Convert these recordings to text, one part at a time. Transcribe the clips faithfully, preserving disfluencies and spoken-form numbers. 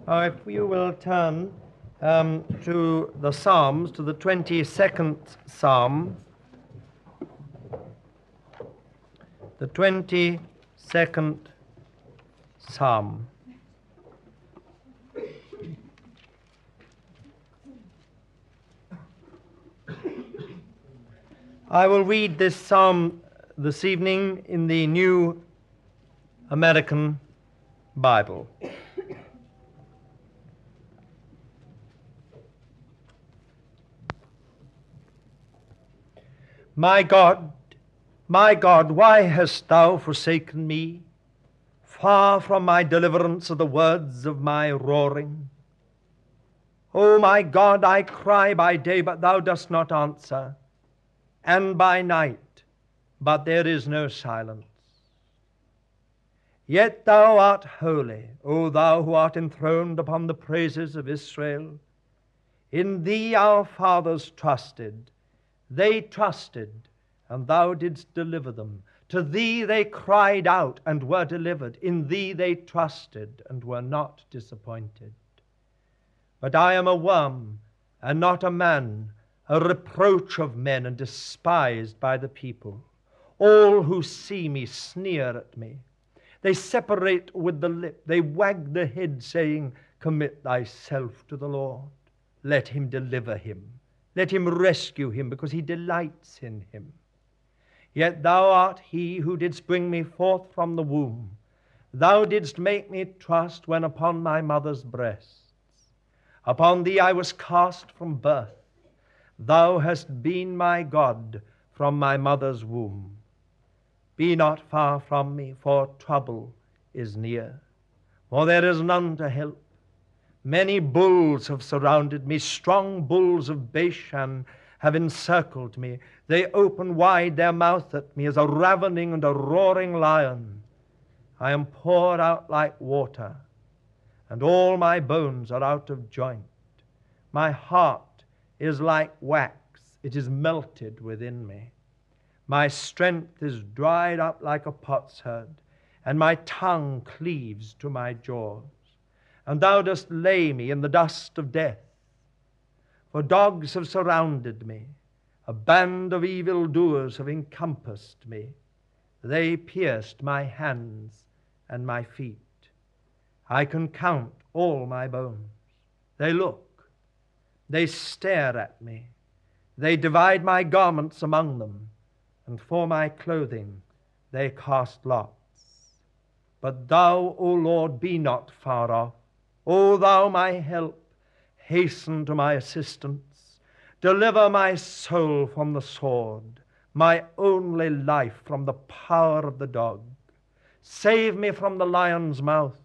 Uh, if you will turn um, to the Psalms, to the twenty-second Psalm, the twenty-second Psalm. I will read this psalm this evening in the New American Bible. My God, my God, why hast thou forsaken me? Far from my deliverance are the words of my roaring. O my God, I cry by day, but thou dost not answer, and by night, but there is no silence. Yet thou art holy, O thou who art enthroned upon the praises of Israel. In thee our fathers trusted. They trusted, and thou didst deliver them. To thee they cried out and were delivered. In thee they trusted and were not disappointed. But I am a worm and not a man, a reproach of men and despised by the people. All who see me sneer at me. They separate with the lip. They wag the head, saying, Commit thyself to the Lord. Let him deliver him. Let him rescue him, because he delights in him. Yet thou art he who didst bring me forth from the womb. Thou didst make me trust when upon my mother's breasts. Upon thee I was cast from birth. Thou hast been my God from my mother's womb. Be not far from me, for trouble is near, for there is none to help. Many bulls have surrounded me, strong bulls of Bashan have encircled me. They open wide their mouth at me as a ravening and a roaring lion. I am poured out like water, and all my bones are out of joint. My heart is like wax, it is melted within me. My strength is dried up like a potsherd, and my tongue cleaves to my jaws. And thou dost lay me in the dust of death. For dogs have surrounded me. A band of evildoers have encompassed me. They pierced my hands and my feet. I can count all my bones. They look. They stare at me. They divide my garments among them, and for my clothing they cast lots. But thou, O Lord, be not far off. O thou my help, hasten to my assistance. Deliver my soul from the sword, my only life from the power of the dog. Save me from the lion's mouth,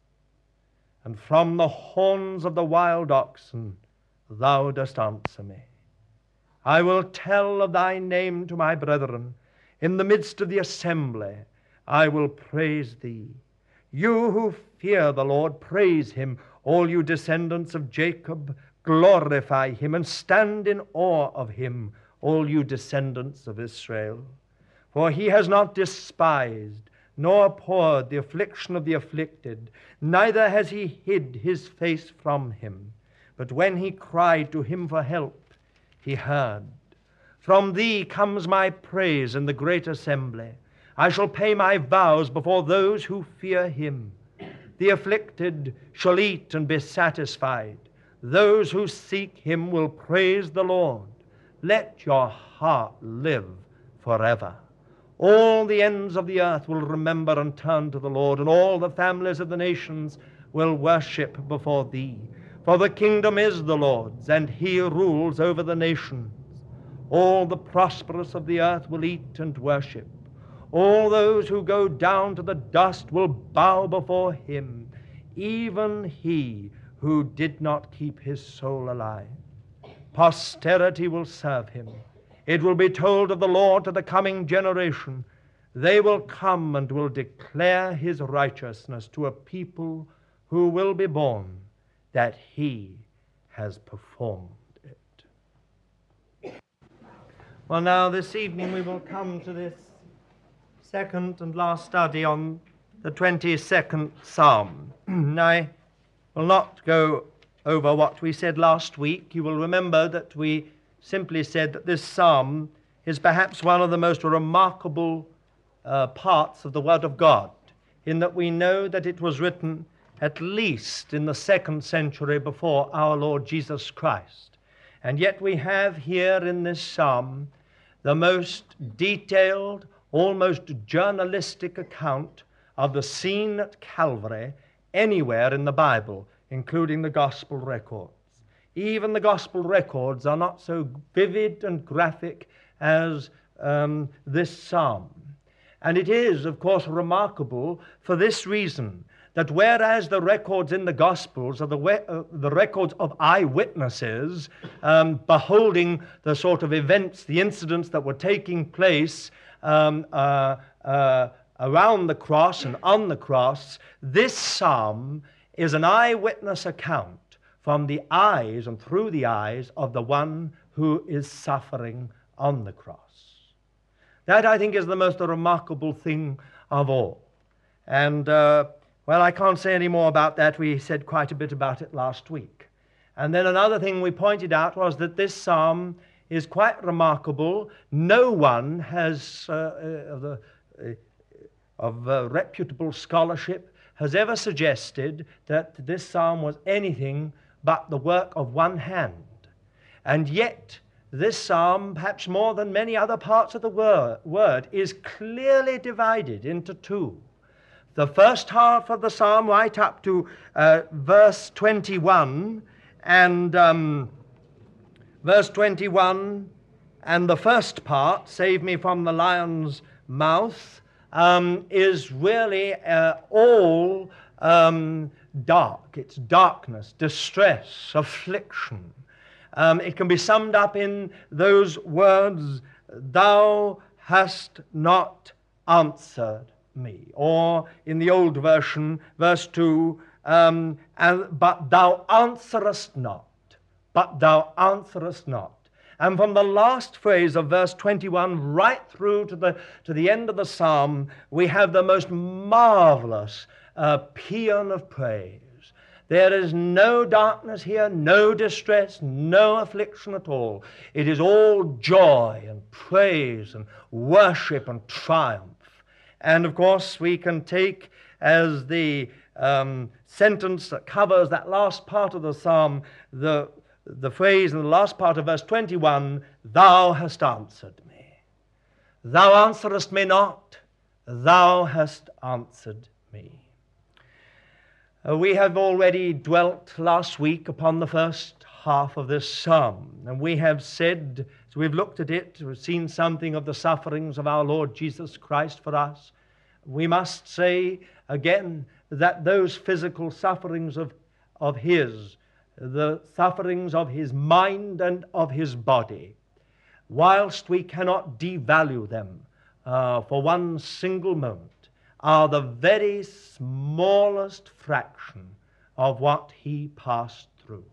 and from the horns of the wild oxen thou dost answer me. I will tell of thy name to my brethren. In the midst of the assembly I will praise thee. You who fear the Lord, praise him. All you descendants of Jacob, glorify him and stand in awe of him, all you descendants of Israel. For he has not despised nor abhorred the affliction of the afflicted, neither has he hid his face from him. But when he cried to him for help, he heard. From thee comes my praise in the great assembly. I shall pay my vows before those who fear him. The afflicted shall eat and be satisfied. Those who seek him will praise the Lord. Let your heart live forever. All the ends of the earth will remember and turn to the Lord, and all the families of the nations will worship before thee. For the kingdom is the Lord's, and he rules over the nations. All the prosperous of the earth will eat and worship. All those who go down to the dust will bow before him, even he who did not keep his soul alive. Posterity will serve him. It will be told of the Lord to the coming generation. They will come and will declare his righteousness to a people who will be born, that he has performed it. Well, now this evening we will come to this second and last study on the twenty-second Psalm. I will not go over what we said last week. You will remember that we simply said that this psalm is perhaps one of the most remarkable uh, parts of the Word of God, in that we know that it was written at least in the second century before our Lord Jesus Christ. And yet we have here in this psalm the most detailed, almost journalistic account of the scene at Calvary anywhere in the Bible, including the gospel records. Even the gospel records are not so vivid and graphic as um, this psalm. And it is, of course, remarkable for this reason, that whereas the records in the Gospels are the, we- uh, the records of eyewitnesses um, beholding the sort of events, the incidents that were taking place um, uh, uh, around the cross and on the cross, this psalm is an eyewitness account from the eyes and through the eyes of the one who is suffering on the cross. That, I think, is the most remarkable thing of all. And, uh, well, I can't say any more about that. We said quite a bit about it last week. And then another thing we pointed out was that this psalm is quite remarkable. No one has, uh, uh, of, the, uh, of uh, reputable scholarship, has ever suggested that this psalm was anything but the work of one hand. And yet, this psalm, perhaps more than many other parts of the word, word, is clearly divided into two. The first half of the psalm, right up to uh, verse twenty-one, and um, verse twenty-one, and the first part, save me from the lion's mouth, um, is really uh, all um, dark. It's darkness, distress, affliction. Um, it can be summed up in those words, "Thou hast not answered me." Or in the old version, verse two, um, and, "But thou answerest not." But thou answerest not. And from the last phrase of verse twenty-one right through to the, to the end of the psalm, we have the most marvelous uh, paean of praise. There is no darkness here, no distress, no affliction at all. It is all joy and praise and worship and triumph. And of course, we can take as the um, sentence that covers that last part of the psalm, the, the phrase in the last part of verse twenty-one, "Thou hast answered me. Thou answerest me not, thou hast answered me." Uh, we have already dwelt last week upon the first half of this psalm, and we have said, as we've looked at it, we've seen something of the sufferings of our Lord Jesus Christ for us. We must say again that those physical sufferings of, of his, the sufferings of his mind and of his body, whilst we cannot devalue them uh, for one single moment, are the very smallest fraction of what he passed through.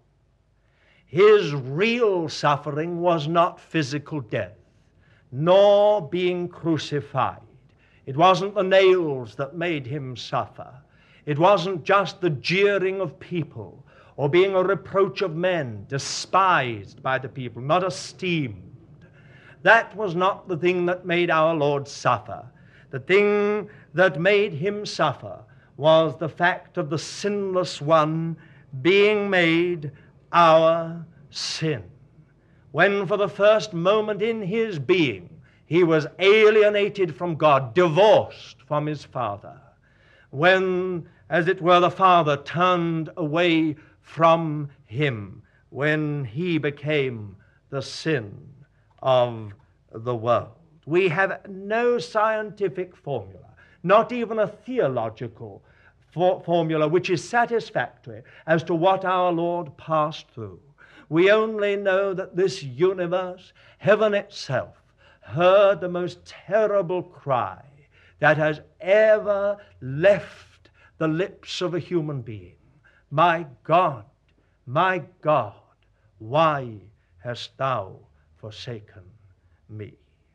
His real suffering was not physical death, nor being crucified. It wasn't the nails that made him suffer. It wasn't just the jeering of people or being a reproach of men, despised by the people, not esteemed. That was not the thing that made our Lord suffer. The thing that made him suffer was the fact of the sinless one being made our sin. When for the first moment in his being he was alienated from God, divorced from his Father. When, as it were, the Father turned away from him, when he became the sin of the world. We have no scientific formula, not even a theological for- formula which is satisfactory as to what our Lord passed through. We only know that this universe, heaven itself, heard the most terrible cry that has ever left the lips of a human being. "My God, my God, why hast thou forsaken me?"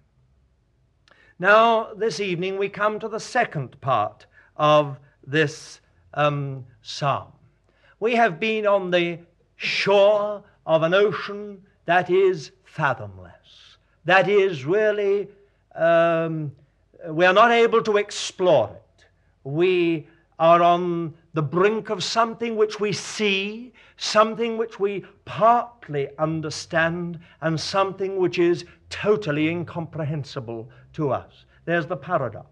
Now, this evening we come to the second part of this um, psalm. We have been on the shore of an ocean that is fathomless, that is really, um, we are not able to explore it. We are on the brink of something which we see, something which we partly understand, and something which is totally incomprehensible to us. There's the paradox.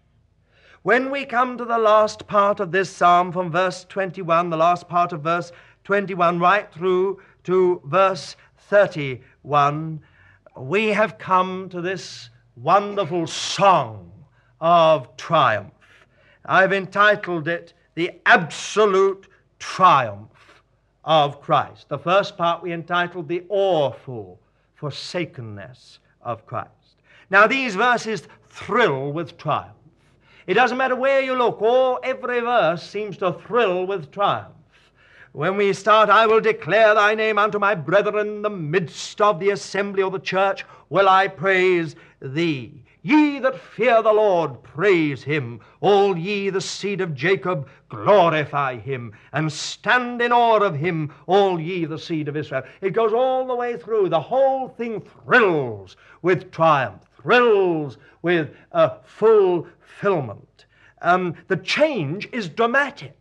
When we come to the last part of this psalm from verse twenty-one, the last part of verse twenty-one right through to verse thirty-one, we have come to this wonderful song of triumph. I've entitled it, The Absolute Triumph of Christ. The first part we entitled, The Awful Forsakenness of Christ. Now these verses thrill with triumph. It doesn't matter where you look, all, every verse seems to thrill with triumph. When we start, I will declare thy name unto my brethren, in the midst of the assembly of the church will I praise thee. Ye that fear the Lord, praise him. All ye the seed of Jacob, glorify him. And stand in awe of him, all ye the seed of Israel. It goes all the way through. The whole thing thrills with triumph, thrills with uh, fulfillment. Um, the change is dramatic.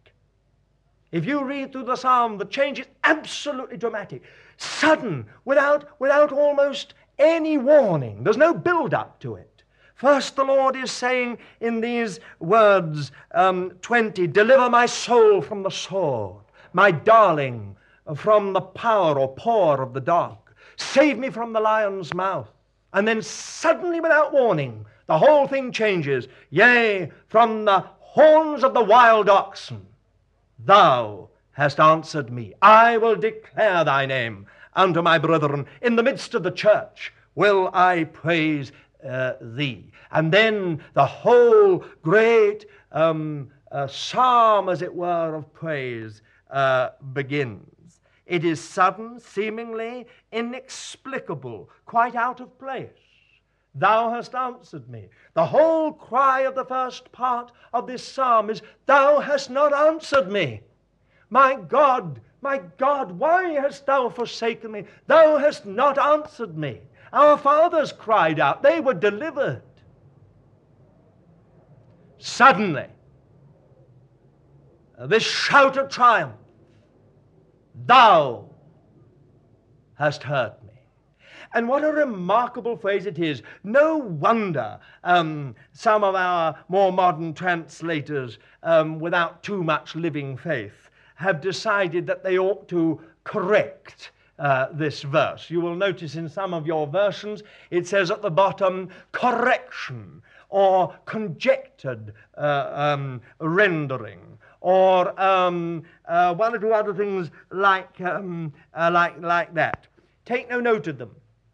If you read through the psalm, the change is absolutely dramatic. Sudden, without, without almost any warning. There's no build-up to it. First, the Lord is saying in these words, um, twenty, deliver my soul from the sword, my darling from the power or paw of the dog. Save me from the lion's mouth. And then suddenly, without warning, the whole thing changes. Yea, from the horns of the wild oxen, thou hast answered me. I will declare thy name unto my brethren. In the midst of the church will I praise uh, thee. And then the whole great um, uh, psalm, as it were, of praise uh, begins. It is sudden, seemingly inexplicable, quite out of place. Thou hast answered me. The whole cry of the first part of this psalm is, thou hast not answered me. My God, my God, why hast thou forsaken me? Thou hast not answered me. Our fathers cried out. They were delivered. Suddenly, this shout of triumph, thou hast heard me. And what a remarkable phrase it is. No wonder um, some of our more modern translators, um, without too much living faith, have decided that they ought to correct uh, this verse. You will notice in some of your versions, it says at the bottom, correction, or conjectured uh, um, rendering, or um, uh, one or two other things like, um, uh, like, like that. Take no note of them.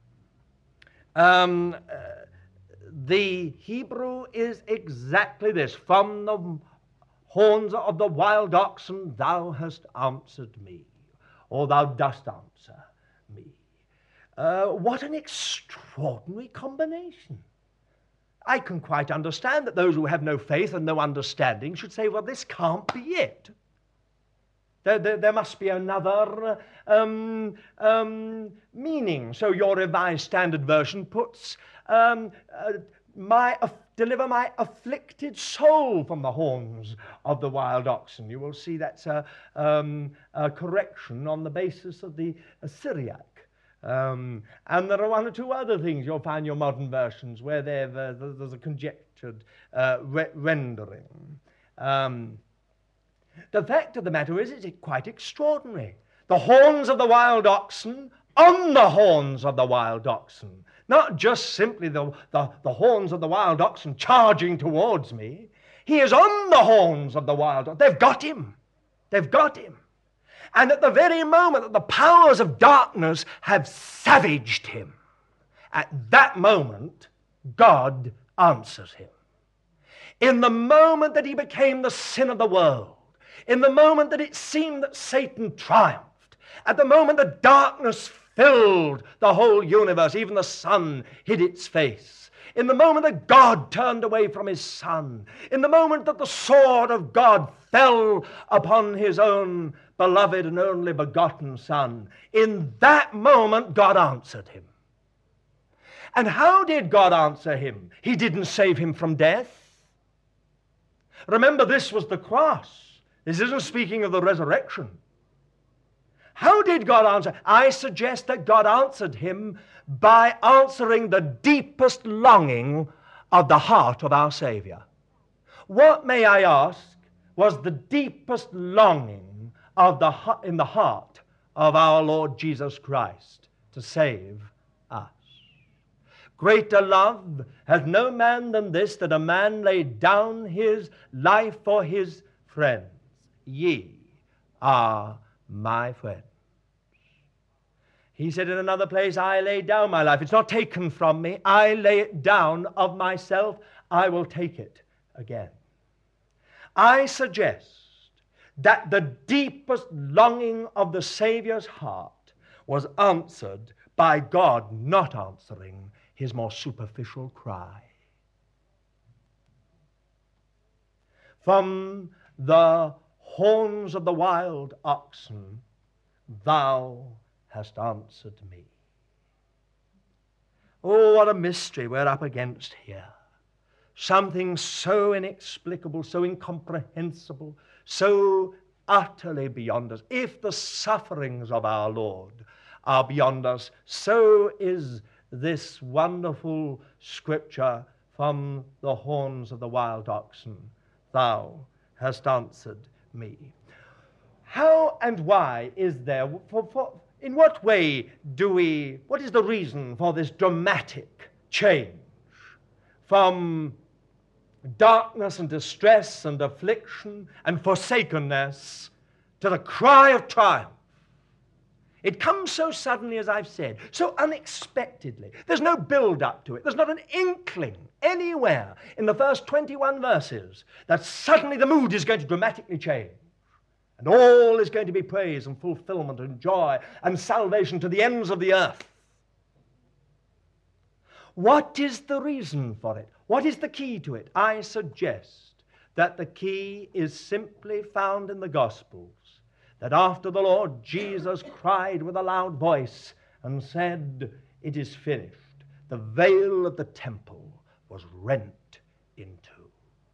Um, uh, the Hebrew is exactly this. From the horns of the wild oxen thou hast answered me, or thou dost answer me. Uh, what an extraordinary combination. I can quite understand that those who have no faith and no understanding should say, well, this can't be it. There, there, there must be another um, um, meaning. So your Revised Standard Version puts, um, uh, my, uh, deliver my afflicted soul from the horns of the wild oxen. You will see that's a, um, a correction on the basis of the uh, Syriac. Um, and there are one or two other things you'll find in your modern versions where uh, there's a conjectured uh, re- rendering. Um, the fact of the matter is, it's quite extraordinary. The horns of the wild oxen on the horns of the wild oxen. Not just simply the, the, the horns of the wild oxen charging towards me. He is on the horns of the wild oxen. They've got him. They've got him. And at the very moment that the powers of darkness have savaged him, at that moment, God answers him. In the moment that he became the sin of the world, in the moment that it seemed that Satan triumphed, at the moment that darkness filled the whole universe, even the sun hid its face, in the moment that God turned away from his Son, in the moment that the sword of God fell upon his own beloved and only begotten Son. In that moment, God answered him. And how did God answer him? He didn't save him from death. Remember, this was the cross. This isn't speaking of the resurrection. How did God answer? I suggest that God answered him by answering the deepest longing of the heart of our Savior. What, may I ask, was the deepest longing of the in the heart of our Lord Jesus Christ to save us? Greater love hath no man than this, that a man lay down his life for his friends. Ye are my friends. He said in another place, I lay down my life. It's not taken from me. I lay it down of myself. I will take it again. I suggest that the deepest longing of the Savior's heart was answered by God not answering his more superficial cry. From the horns of the wild oxen, thou hast answered me. Oh, what a mystery we're up against here. Something so inexplicable, so incomprehensible, so utterly beyond us. If the sufferings of our Lord are beyond us, so is this wonderful scripture from the horns of the wild oxen. Thou hast answered me. How and why is there, for, for, in what way do we, what is the reason for this dramatic change from darkness and distress and affliction and forsakenness to the cry of triumph? It comes so suddenly, as I've said, so unexpectedly. There's no build-up to it. There's not an inkling anywhere in the first twenty-one verses that suddenly the mood is going to dramatically change. And all is going to be praise and fulfillment and joy and salvation to the ends of the earth. What is the reason for it? What is the key to it? I suggest that the key is simply found in the Gospels. That after the Lord Jesus cried with a loud voice and said, "It is finished," the veil of the temple was rent in two.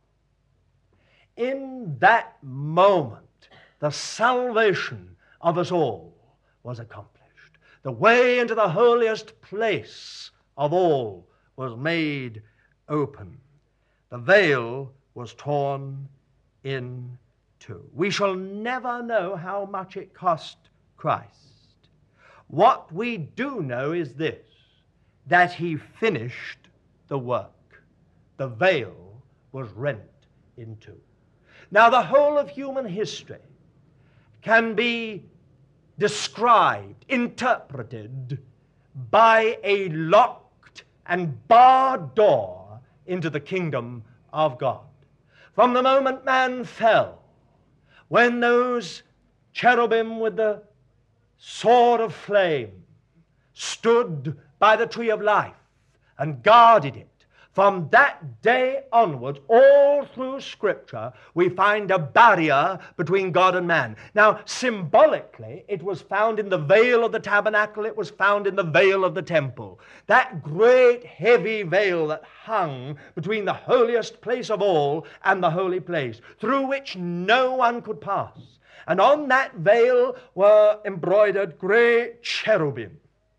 In that moment, the salvation of us all was accomplished. The way into the holiest place of all was made open. The veil was torn in two. We shall never know how much it cost Christ. What we do know is this, that he finished the work. The veil was rent in two. Now, the whole of human history can be described, interpreted by a locked and barred door into the kingdom of God. From the moment man fell, when those cherubim with the sword of flame stood by the tree of life and guarded it, from that day onwards, all through Scripture, we find a barrier between God and man. Now, symbolically, it was found in the veil of the tabernacle, it was found in the veil of the temple. That great heavy veil that hung between the holiest place of all and the holy place, through which no one could pass. And on that veil were embroidered great cherubim.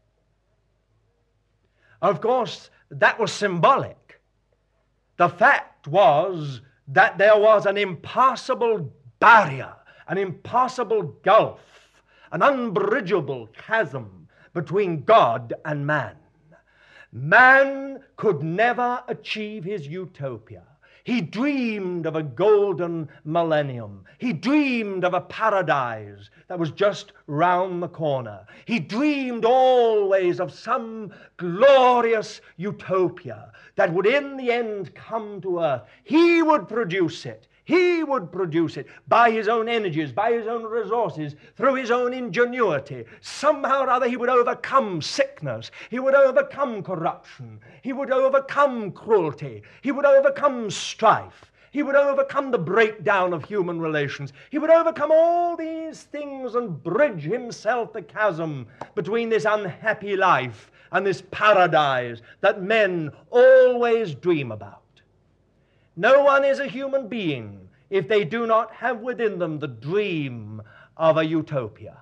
Of course, that was symbolic. The fact was that there was an impassable barrier, an impassable gulf, an unbridgeable chasm between God and man. Man could never achieve his utopia. He dreamed of a golden millennium. He dreamed of a paradise that was just round the corner. He dreamed always of some glorious utopia that would in the end come to earth. He would produce it. He would produce it by his own energies, by his own resources, through his own ingenuity. Somehow or other he would overcome sickness. He would overcome corruption. He would overcome cruelty. He would overcome strife. He would overcome the breakdown of human relations. He would overcome all these things and bridge himself the chasm between this unhappy life and this paradise that men always dream about. No one is a human being if they do not have within them the dream of a utopia.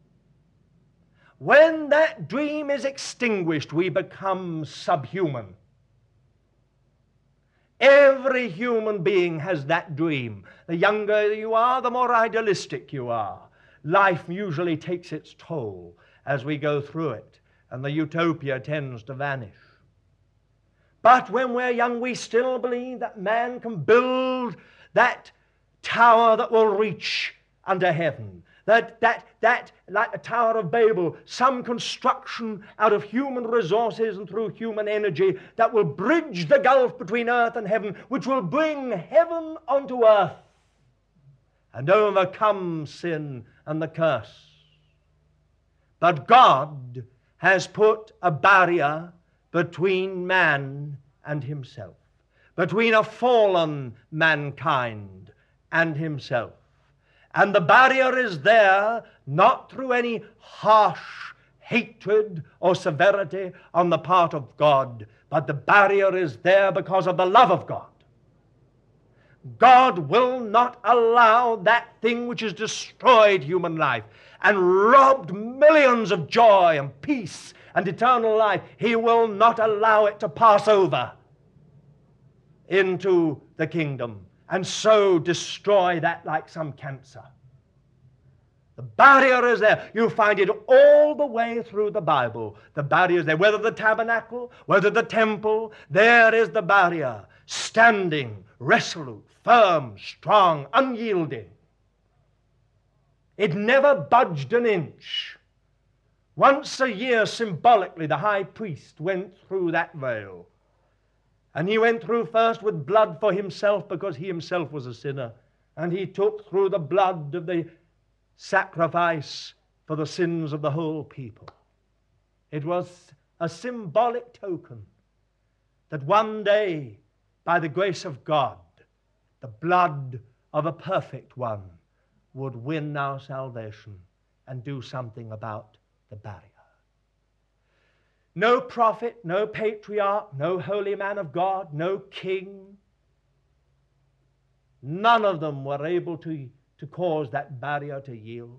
When that dream is extinguished, we become subhuman. Every human being has that dream. The younger you are, the more idealistic you are. Life usually takes its toll as we go through it, and the utopia tends to vanish. But when we're young, we still believe that man can build that tower that will reach unto heaven. That, that, that, like the Tower of Babel, some construction out of human resources and through human energy that will bridge the gulf between earth and heaven, which will bring heaven onto earth and overcome sin and the curse. But God has put a barrier between man and himself, between a fallen mankind and himself. And the barrier is there not through any harsh hatred or severity on the part of God, but the barrier is there because of the love of God. God will not allow that thing which has destroyed human life and robbed millions of joy and peace and eternal life. He will not allow it to pass over into the kingdom and so destroy that like some cancer. The barrier is there. You find it all the way through the Bible. The barrier is there. Whether the tabernacle, whether the temple, there is the barrier, standing, resolute, firm, strong, unyielding. It never budged an inch. Once a year, symbolically, the high priest went through that veil. And he went through first with blood for himself because he himself was a sinner. And he took through the blood of the sacrifice for the sins of the whole people. It was a symbolic token that one day, by the grace of God, the blood of a perfect one would win our salvation and do something about the barrier. No prophet, no patriarch, no holy man of God, no king, none of them were able to, to cause that barrier to yield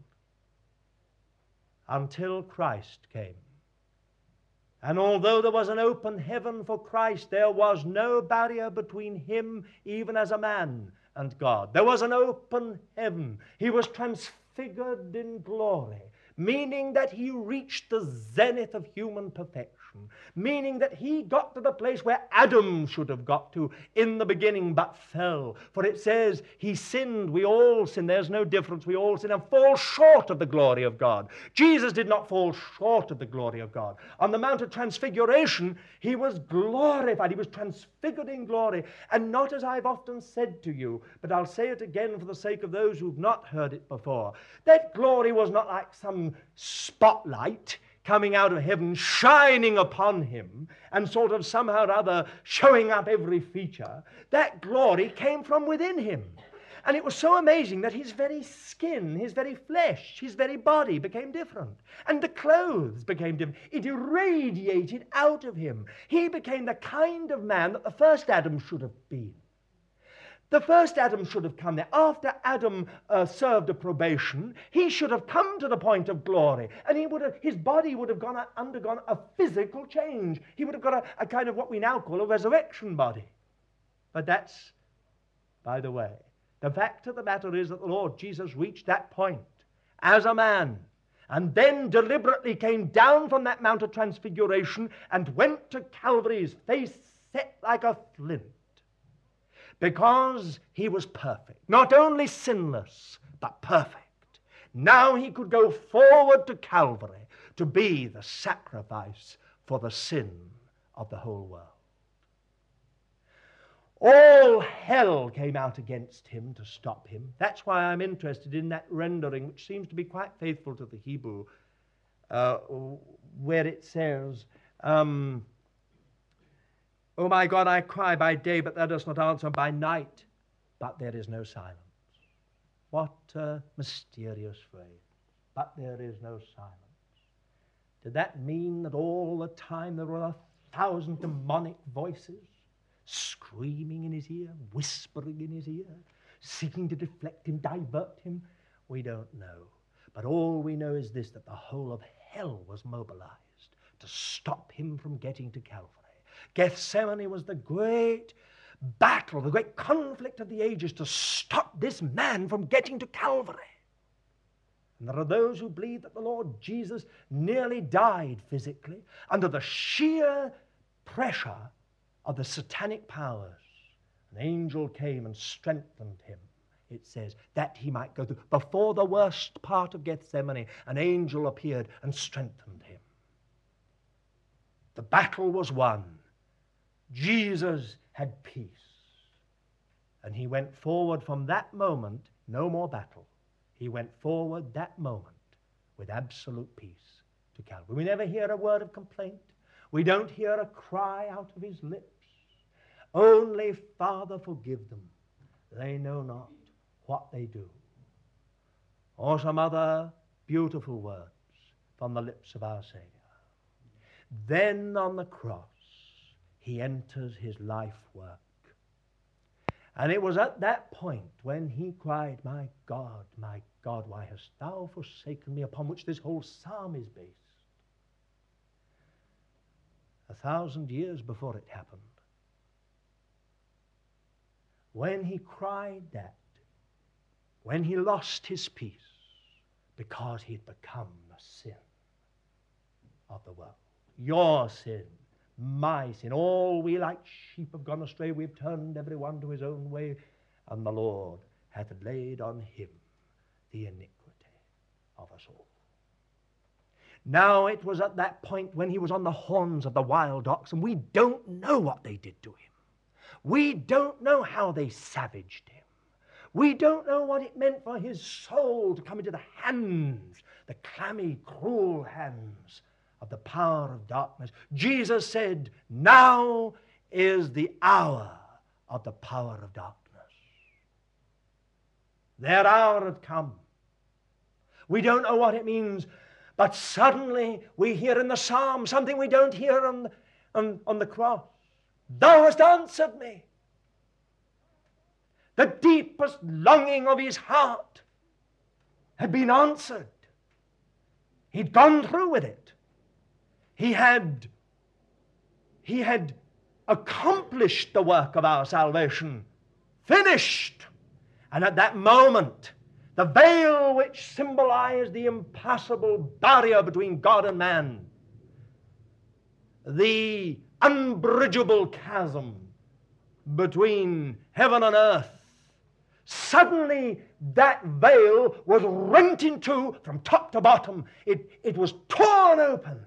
until Christ came. And although there was an open heaven for Christ, there was no barrier between him, even as a man, and God. There was an open heaven. He was transfigured in glory, meaning that he reached the zenith of human perfection, meaning that he got to the place where Adam should have got to in the beginning but fell. For it says he sinned, we all sin, there's no difference, we all sin and fall short of the glory of God. Jesus did not fall short of the glory of God. On the Mount of Transfiguration, he was glorified, he was transfigured in glory, and not as I've often said to you, but I'll say it again for the sake of those who've not heard it before. That glory was not like some spotlight coming out of heaven, shining upon him, and sort of somehow or other showing up every feature. That glory came from within him. And it was so amazing that his very skin, his very flesh, his very body became different. And the clothes became different. It irradiated out of him. He became the kind of man that the first Adam should have been. The first Adam should have come there. After Adam uh, served a probation, he should have come to the point of glory, and he would have, his body would have gone, undergone a physical change. He would have got a, a kind of what we now call a resurrection body. But that's by the way. The fact of the matter is that the Lord Jesus reached that point as a man, and then deliberately came down from that Mount of Transfiguration and went to Calvary, his face set like a flint. Because he was perfect, not only sinless, but perfect. Now he could go forward to Calvary to be the sacrifice for the sin of the whole world. All hell came out against him to stop him. That's why I'm interested in that rendering, which seems to be quite faithful to the Hebrew, uh, where it says, um, "O my God, I cry by day, but thou dost not answer by night. but there is no silence. What a mysterious phrase. But there is no silence. Did that mean that all the time there were a thousand demonic voices screaming in his ear, whispering in his ear, seeking to deflect him, divert him? We don't know. But all we know is this, that the whole of hell was mobilized to stop him from getting to Calvary. Gethsemane was the great battle, the great conflict of the ages to stop this man from getting to Calvary. And there are those who believe that the Lord Jesus nearly died physically under the sheer pressure of the satanic powers. An angel came and strengthened him, it says, that he might go through. Before the worst part of Gethsemane, an angel appeared and strengthened him. The battle was won. Jesus had peace. And he went forward from that moment, no more battle. He went forward that moment with absolute peace to Calvary. We never hear a word of complaint. We don't hear a cry out of his lips. Only, Father, forgive them. They know not what they do. Or some other beautiful words from the lips of our Savior. Then on the cross, he enters his life work. And it was at that point when he cried, "My God, my God, why hast thou forsaken me?" upon which this whole psalm is based. A thousand years before it happened. When he cried that, when he lost his peace, because he had become the sin of the world. Your sin, my sin, all we like sheep have gone astray, we have turned every one to his own way, and the Lord hath laid on him the iniquity of us all. Now it was at that point when he was on the horns of the wild ox, and we don't know what they did to him. We don't know how they savaged him. We don't know what it meant for his soul to come into the hands, the clammy, cruel hands of the power of darkness. Jesus said, "Now is the hour of the power of darkness." Their hour had come. We don't know what it means, but suddenly we hear in the psalm something we don't hear on the, on, on the cross. Thou hast answered me. The deepest longing of his heart had been answered. He'd gone through with it. He had, he had accomplished the work of our salvation, finished. And at that moment, the veil which symbolized the impassable barrier between God and man, the unbridgeable chasm between heaven and earth, suddenly that veil was rent in two from top to bottom. It, it was torn open.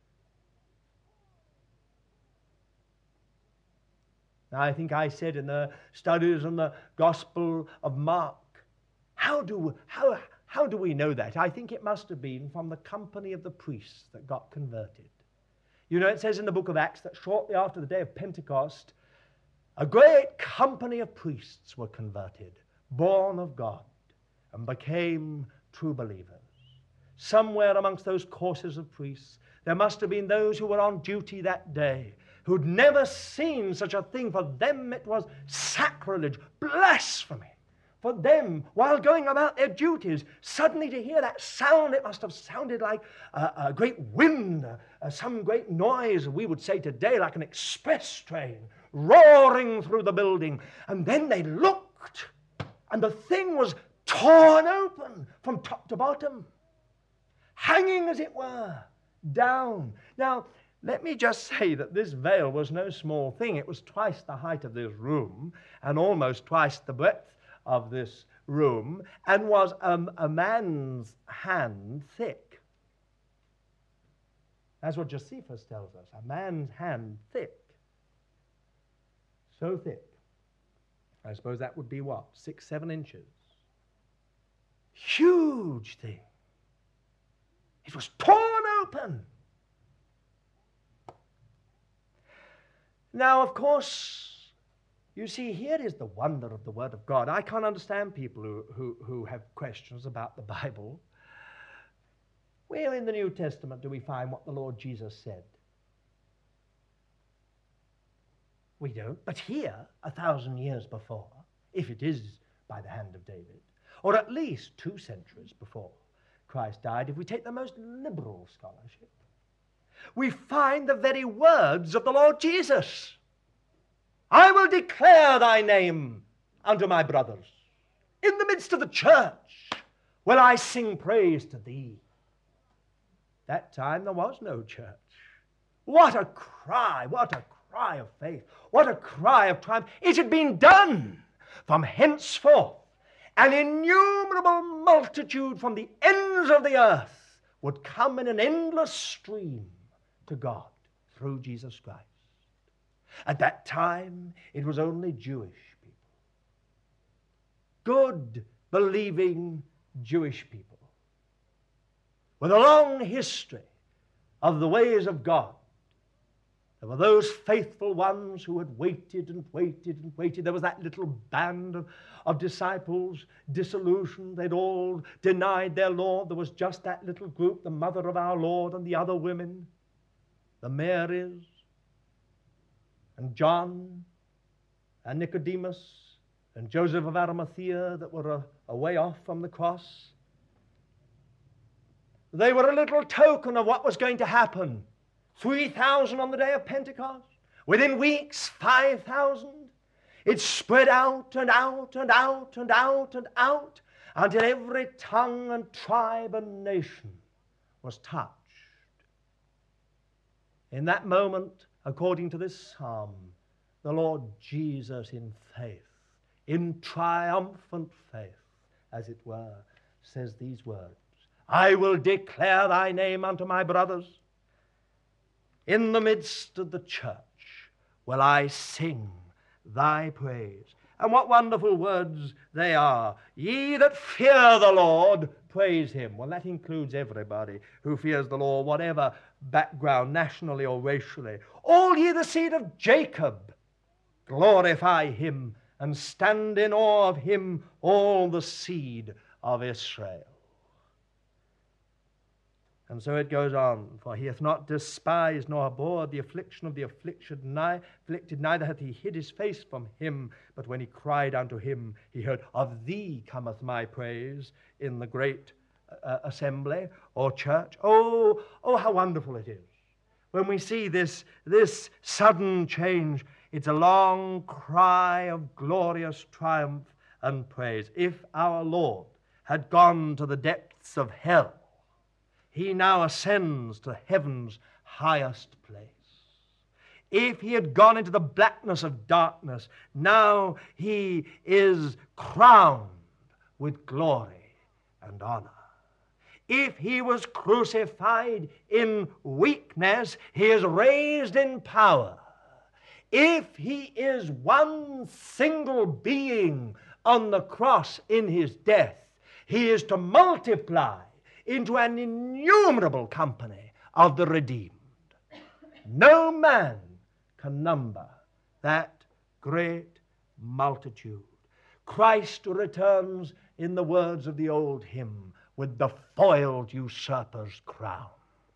Now, I think I said in the studies on the Gospel of Mark, how do, how, how do we know that? I think it must have been from the company of the priests that got converted. You know, it says in the book of Acts that shortly after the day of Pentecost, a great company of priests were converted, born of God, and became true believers. Somewhere amongst those courses of priests, there must have been those who were on duty that day, who'd never seen such a thing. For them it was sacrilege, blasphemy. For them, while going about their duties, suddenly to hear that sound, it must have sounded like a, a great wind, uh, some great noise, we would say today, like an express train, roaring through the building. And then they looked, and the thing was torn open from top to bottom, hanging, as it were, down. Now, let me just say that this veil was no small thing. It was twice the height of this room and almost twice the breadth of this room, and was um, a man's hand thick. That's what Josephus tells us, a man's hand thick. So thick. I suppose that would be what? Six, seven inches. Huge thing. It was torn open. Now, of course, You see, here is the wonder of the Word of God. I can't understand people who, who, who have questions about the Bible. Where in the New Testament do we find what the Lord Jesus said? We don't. But here, a thousand years before, if it is by the hand of David, or at least two centuries before Christ died, if we take the most liberal scholarship, we find the very words of the Lord Jesus. I will declare thy name unto my brothers. In the midst of the church will I sing praise to thee. That time there was no church. What a cry, what a cry of faith, what a cry of triumph. It had been done. From henceforth, an innumerable multitude from the ends of the earth would come in an endless stream to God through Jesus Christ. At that time, it was only Jewish people. Good, believing Jewish people with a long history of the ways of God. There were those faithful ones who had waited and waited and waited. There was that little band of, of disciples, disillusioned. They'd all denied their Lord. There was just that little group, the mother of our Lord and the other women, the Marys, and John, and Nicodemus, and Joseph of Arimathea that were a, a way off from the cross. They were a little token of what was going to happen. three thousand on the day of Pentecost. Within weeks, five thousand. It spread out and out and out and out and out until every tongue and tribe and nation was touched. In that moment, according to this psalm, the Lord Jesus in faith, in triumphant faith, as it were, says these words, I will declare thy name unto my brothers. In the midst of the church will I sing thy praise. And what wonderful words they are. Ye that fear the Lord, praise him. Well, that includes everybody who fears the Lord, whatever background, nationally or racially. All ye the seed of Jacob, glorify him, and stand in awe of him, all the seed of Israel. And so it goes on, for he hath not despised nor abhorred the affliction of the afflicted, afflicted, neither hath he hid his face from him, but when he cried unto him, he heard, of thee cometh my praise in the great uh, assembly or church. Oh, oh, how wonderful it is. When we see this, this sudden change, it's a long cry of glorious triumph and praise. If our Lord had gone to the depths of hell, he now ascends to heaven's highest place. If he had gone into the blackness of darkness, now he is crowned with glory and honor. If he was crucified in weakness, he is raised in power. If he is one single being on the cross in his death, he is to multiply into an innumerable company of the redeemed. No man can number that great multitude. Christ returns, in the words of the old hymn, with the foiled usurper's crown.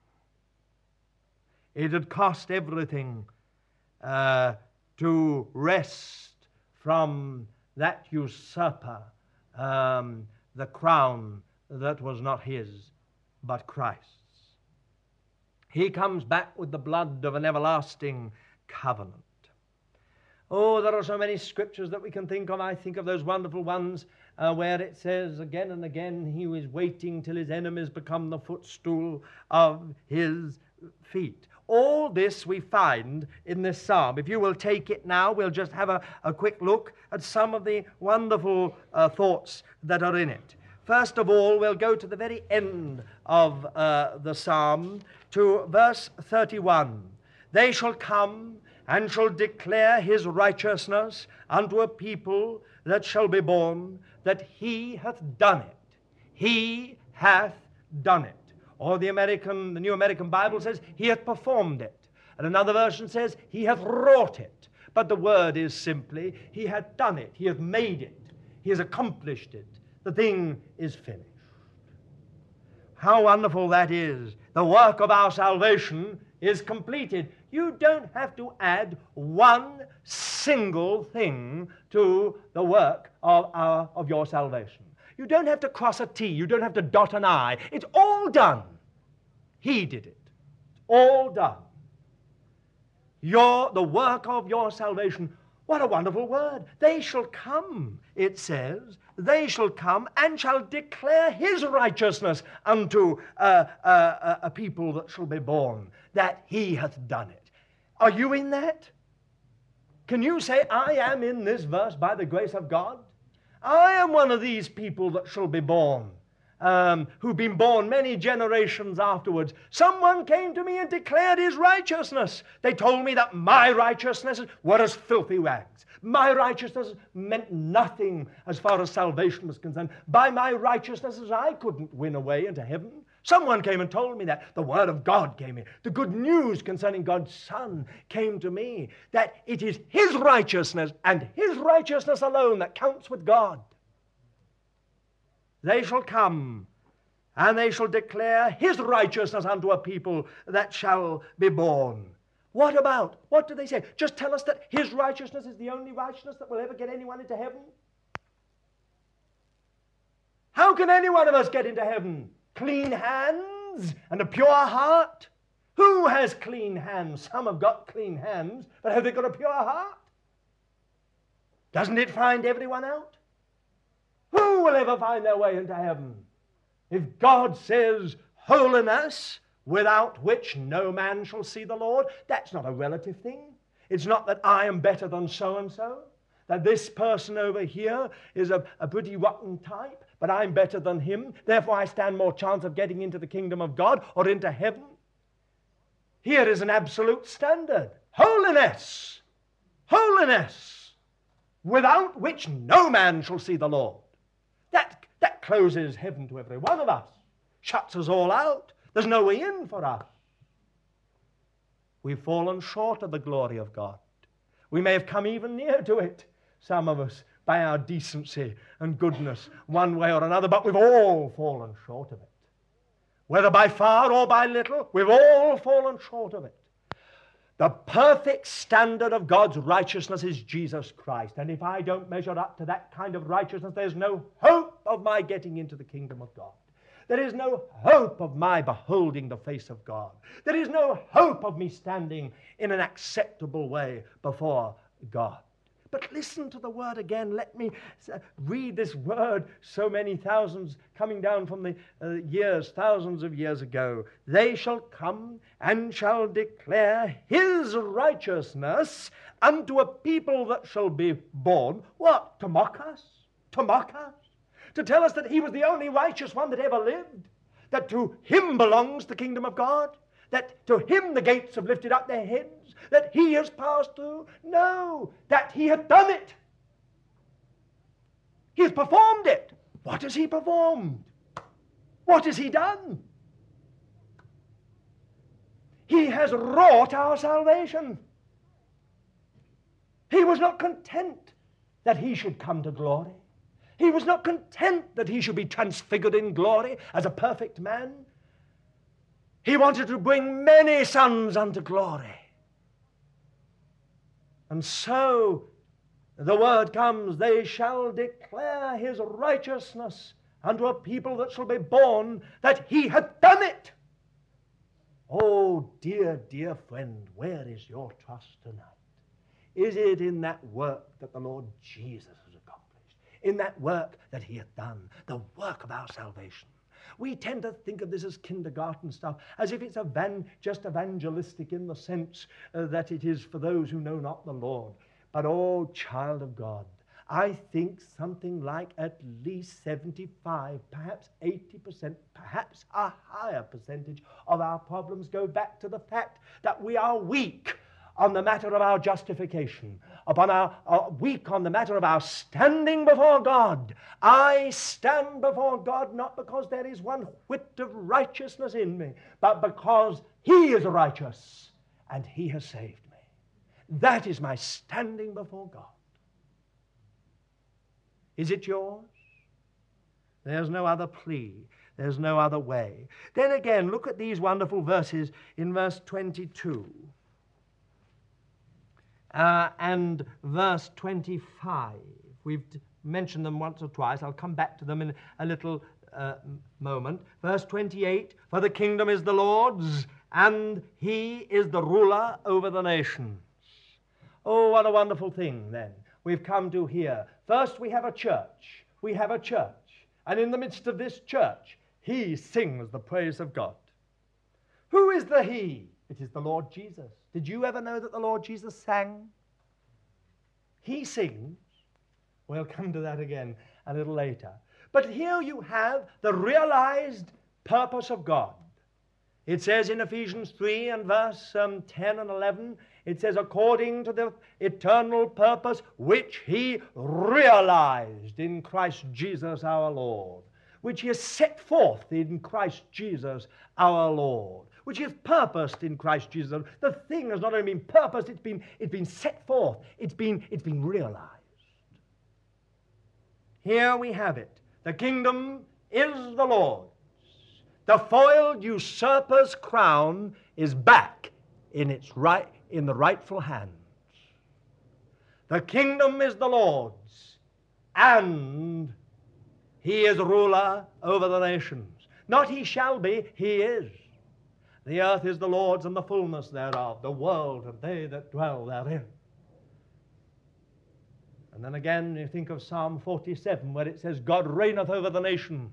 It had cost everything uh, to wrest from that usurper um, the crown that was not his, but Christ's. He comes back with the blood of an everlasting covenant. Oh, there are so many scriptures that we can think of. I think of those wonderful ones uh, where it says again and again, he was waiting till his enemies become the footstool of his feet. All this we find in this psalm. If you will take it now, we'll just have a, a quick look at some of the wonderful uh, thoughts that are in it. First of all, we'll go to the very end of uh, the psalm, to verse thirty-one. They shall come and shall declare his righteousness unto a people that shall be born, that he hath done it. He hath done it. Or the American, the New American Bible says, he hath performed it. And another version says, he hath wrought it. But the word is simply, he hath done it, he hath made it, he has accomplished it. The thing is finished. How wonderful that is. The work of our salvation is completed. You don't have to add one single thing to the work of, our, of your salvation. You don't have to cross a T. You don't have to dot an I. It's all done. He did it. It's all done. Your, the work of your salvation. What a wonderful word. They shall come, it says. They shall come and shall declare his righteousness unto uh, uh, a people that shall be born, that he hath done it. Are you in that? Can you say, I am in this verse by the grace of God? I am one of these people that shall be born, um, who've been born many generations afterwards. Someone came to me and declared his righteousness. They told me that my righteousness were as filthy rags. My righteousness meant nothing as far as salvation was concerned. By my righteousnesses, I couldn't win a way into heaven. Someone came and told me that. The word of God came in. The good news concerning God's Son came to me, that it is his righteousness and his righteousness alone that counts with God. They shall come and they shall declare his righteousness unto a people that shall be born. What about? What do they say? Just tell us that his righteousness is the only righteousness that will ever get anyone into heaven? How can any one of us get into heaven? Clean hands and a pure heart? Who has clean hands? Some have got clean hands, but have they got a pure heart? Doesn't it find everyone out? Who will ever find their way into heaven? If God says holiness, without which no man shall see the Lord, that's not a relative thing. It's not that I am better than so-and-so, that this person over here is a, a pretty rotten type, but I'm better than him, therefore I stand more chance of getting into the kingdom of God or into heaven. Here is an absolute standard. Holiness. Holiness. Without which no man shall see the Lord. That, that closes heaven to every one of us. Shuts us all out. There's no way in for us. We've fallen short of the glory of God. We may have come even near to it, some of us, by our decency and goodness, one way or another, but we've all fallen short of it. Whether by far or by little, we've all fallen short of it. The perfect standard of God's righteousness is Jesus Christ. And if I don't measure up to that kind of righteousness, there's no hope of my getting into the kingdom of God. There is no hope of my beholding the face of God. There is no hope of me standing in an acceptable way before God. But listen to the word again. Let me read this word so many thousands coming down from the uh, years, thousands of years ago. They shall come and shall declare his righteousness unto a people that shall be born. What? To mock us? To mock us? To tell us that he was the only righteous one that ever lived? That to him belongs the kingdom of God? That to him the gates have lifted up their heads? That he has passed through? No, that he had done it. He has performed it. What has he performed? What has he done? He has wrought our salvation. He was not content that he should come to glory. He was not content that he should be transfigured in glory as a perfect man. He wanted to bring many sons unto glory. And so the word comes, they shall declare his righteousness unto a people that shall be born, that he hath done it. Oh, dear, dear friend, where is your trust tonight? Is it in that work that the Lord Jesus has accomplished? In that work that he hath done, the work of our salvation? We tend to think of this as kindergarten stuff, as if it's evan- just evangelistic in the sense uh, that it is for those who know not the Lord. But, oh, child of God, I think something like at least seventy-five, perhaps eighty percent, perhaps a higher percentage of our problems go back to the fact that we are weak on the matter of our justification, upon our, our weak on the matter of our standing before God. I stand before God not because there is one whit of righteousness in me, but because he is righteous and he has saved me. That is my standing before God. Is it yours? There's no other plea. There's no other way. Then again, look at these wonderful verses in verse twenty-two uh, and verse twenty-five. We've mentioned them once or twice. I'll come back to them in a little uh, moment. Verse twenty-eight, for the kingdom is the Lord's, and he is the ruler over the nations. Oh, what a wonderful thing, then, we've come to here. First, we have a church. We have a church. And in the midst of this church, he sings the praise of God. Who is the he? It is the Lord Jesus. Did you ever know that the Lord Jesus sang? He sings. We'll come to that again a little later. But here you have the realized purpose of God. It says in Ephesians three and verse um, ten and eleven, it says, according to the eternal purpose which he realized in Christ Jesus our Lord, which he has set forth in Christ Jesus our Lord, which he has purposed in Christ Jesus. The thing has not only been purposed, it's been, it's been set forth, it's been, it's been realized. Here we have it. The kingdom is the Lord's. The foiled usurper's crown is back in its right, in the rightful hands. The kingdom is the Lord's, and he is ruler over the nations. Not he shall be, he is. The earth is the Lord's and the fullness thereof, the world and they that dwell therein. And then again you think of Psalm forty-seven, where it says, God reigneth over the nations.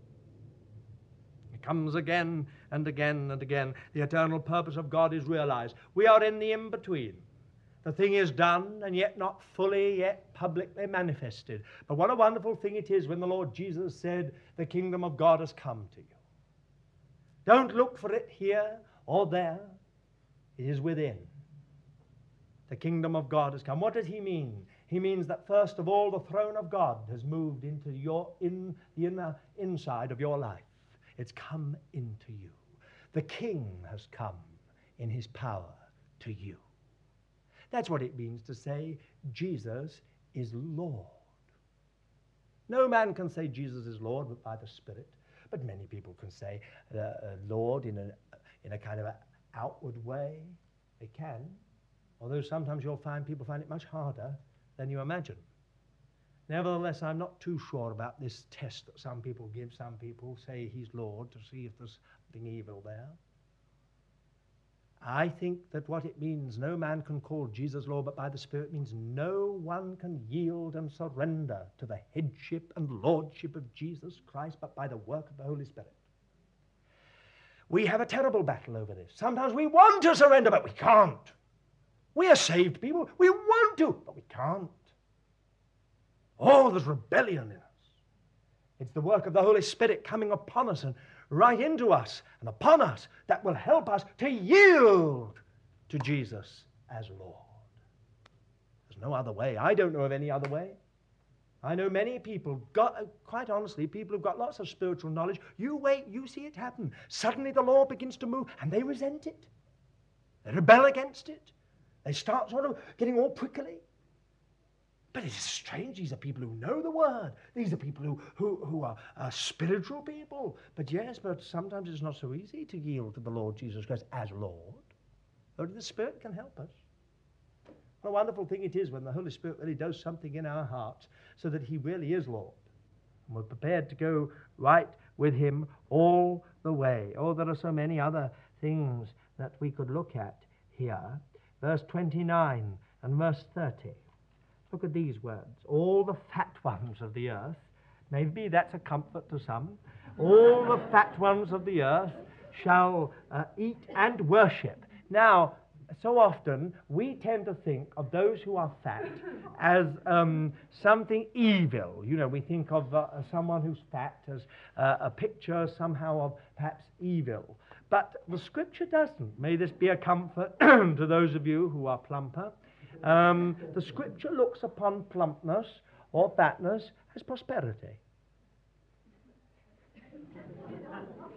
It comes again and again and again. The eternal purpose of God is realized. We are in the in-between. The thing is done and yet not fully yet publicly manifested. But what a wonderful thing it is when the Lord Jesus said, the kingdom of God has come to you. Don't look for it here or there. It is within. The kingdom of God has come. What does he mean? He means that first of all, the throne of God has moved into your in the inner inside of your life. It's come into you. The King has come in his power to you. That's what it means to say Jesus is Lord. No man can say Jesus is Lord but by the Spirit. But many people can say uh, uh, Lord in a, in a kind of a outward way. They can. Although sometimes you'll find people find it much harder than you imagine. Nevertheless, I'm not too sure about this test that some people give. Some people say he's Lord to see if there's something evil there. I think that what it means, no man can call Jesus Lord but by the Spirit, means no one can yield and surrender to the headship and lordship of Jesus Christ but by the work of the Holy Spirit. We have a terrible battle over this. Sometimes we want to surrender, but we can't. We are saved people. We want to, but we can't. Oh, there's rebellion in us. It's the work of the Holy Spirit coming upon us and right into us and upon us that will help us to yield to Jesus as Lord. There's no other way. I don't know of any other way. I know many people, got, quite honestly, people who've got lots of spiritual knowledge. You wait, you see it happen. Suddenly the law begins to move and they resent it. They rebel against it. They start sort of getting all prickly. But it's strange. These are people who know the Word. These are people who, who, who are uh, spiritual people. But yes, but sometimes it's not so easy to yield to the Lord Jesus Christ as Lord. Only the Spirit can help us. What a wonderful thing it is when the Holy Spirit really does something in our hearts so that he really is Lord. And we're prepared to go right with him all the way. Oh, there are so many other things that we could look at here. Verse twenty-nine and verse thirty. Look at these words. All the fat ones of the earth, maybe that's a comfort to some, all the fat ones of the earth shall uh, eat and worship. Now, so often we tend to think of those who are fat as um, something evil. You know, we think of uh, someone who's fat as uh, a picture somehow of perhaps evil. But the Scripture doesn't. May this be a comfort to those of you who are plumper. Um, the Scripture looks upon plumpness or fatness as prosperity.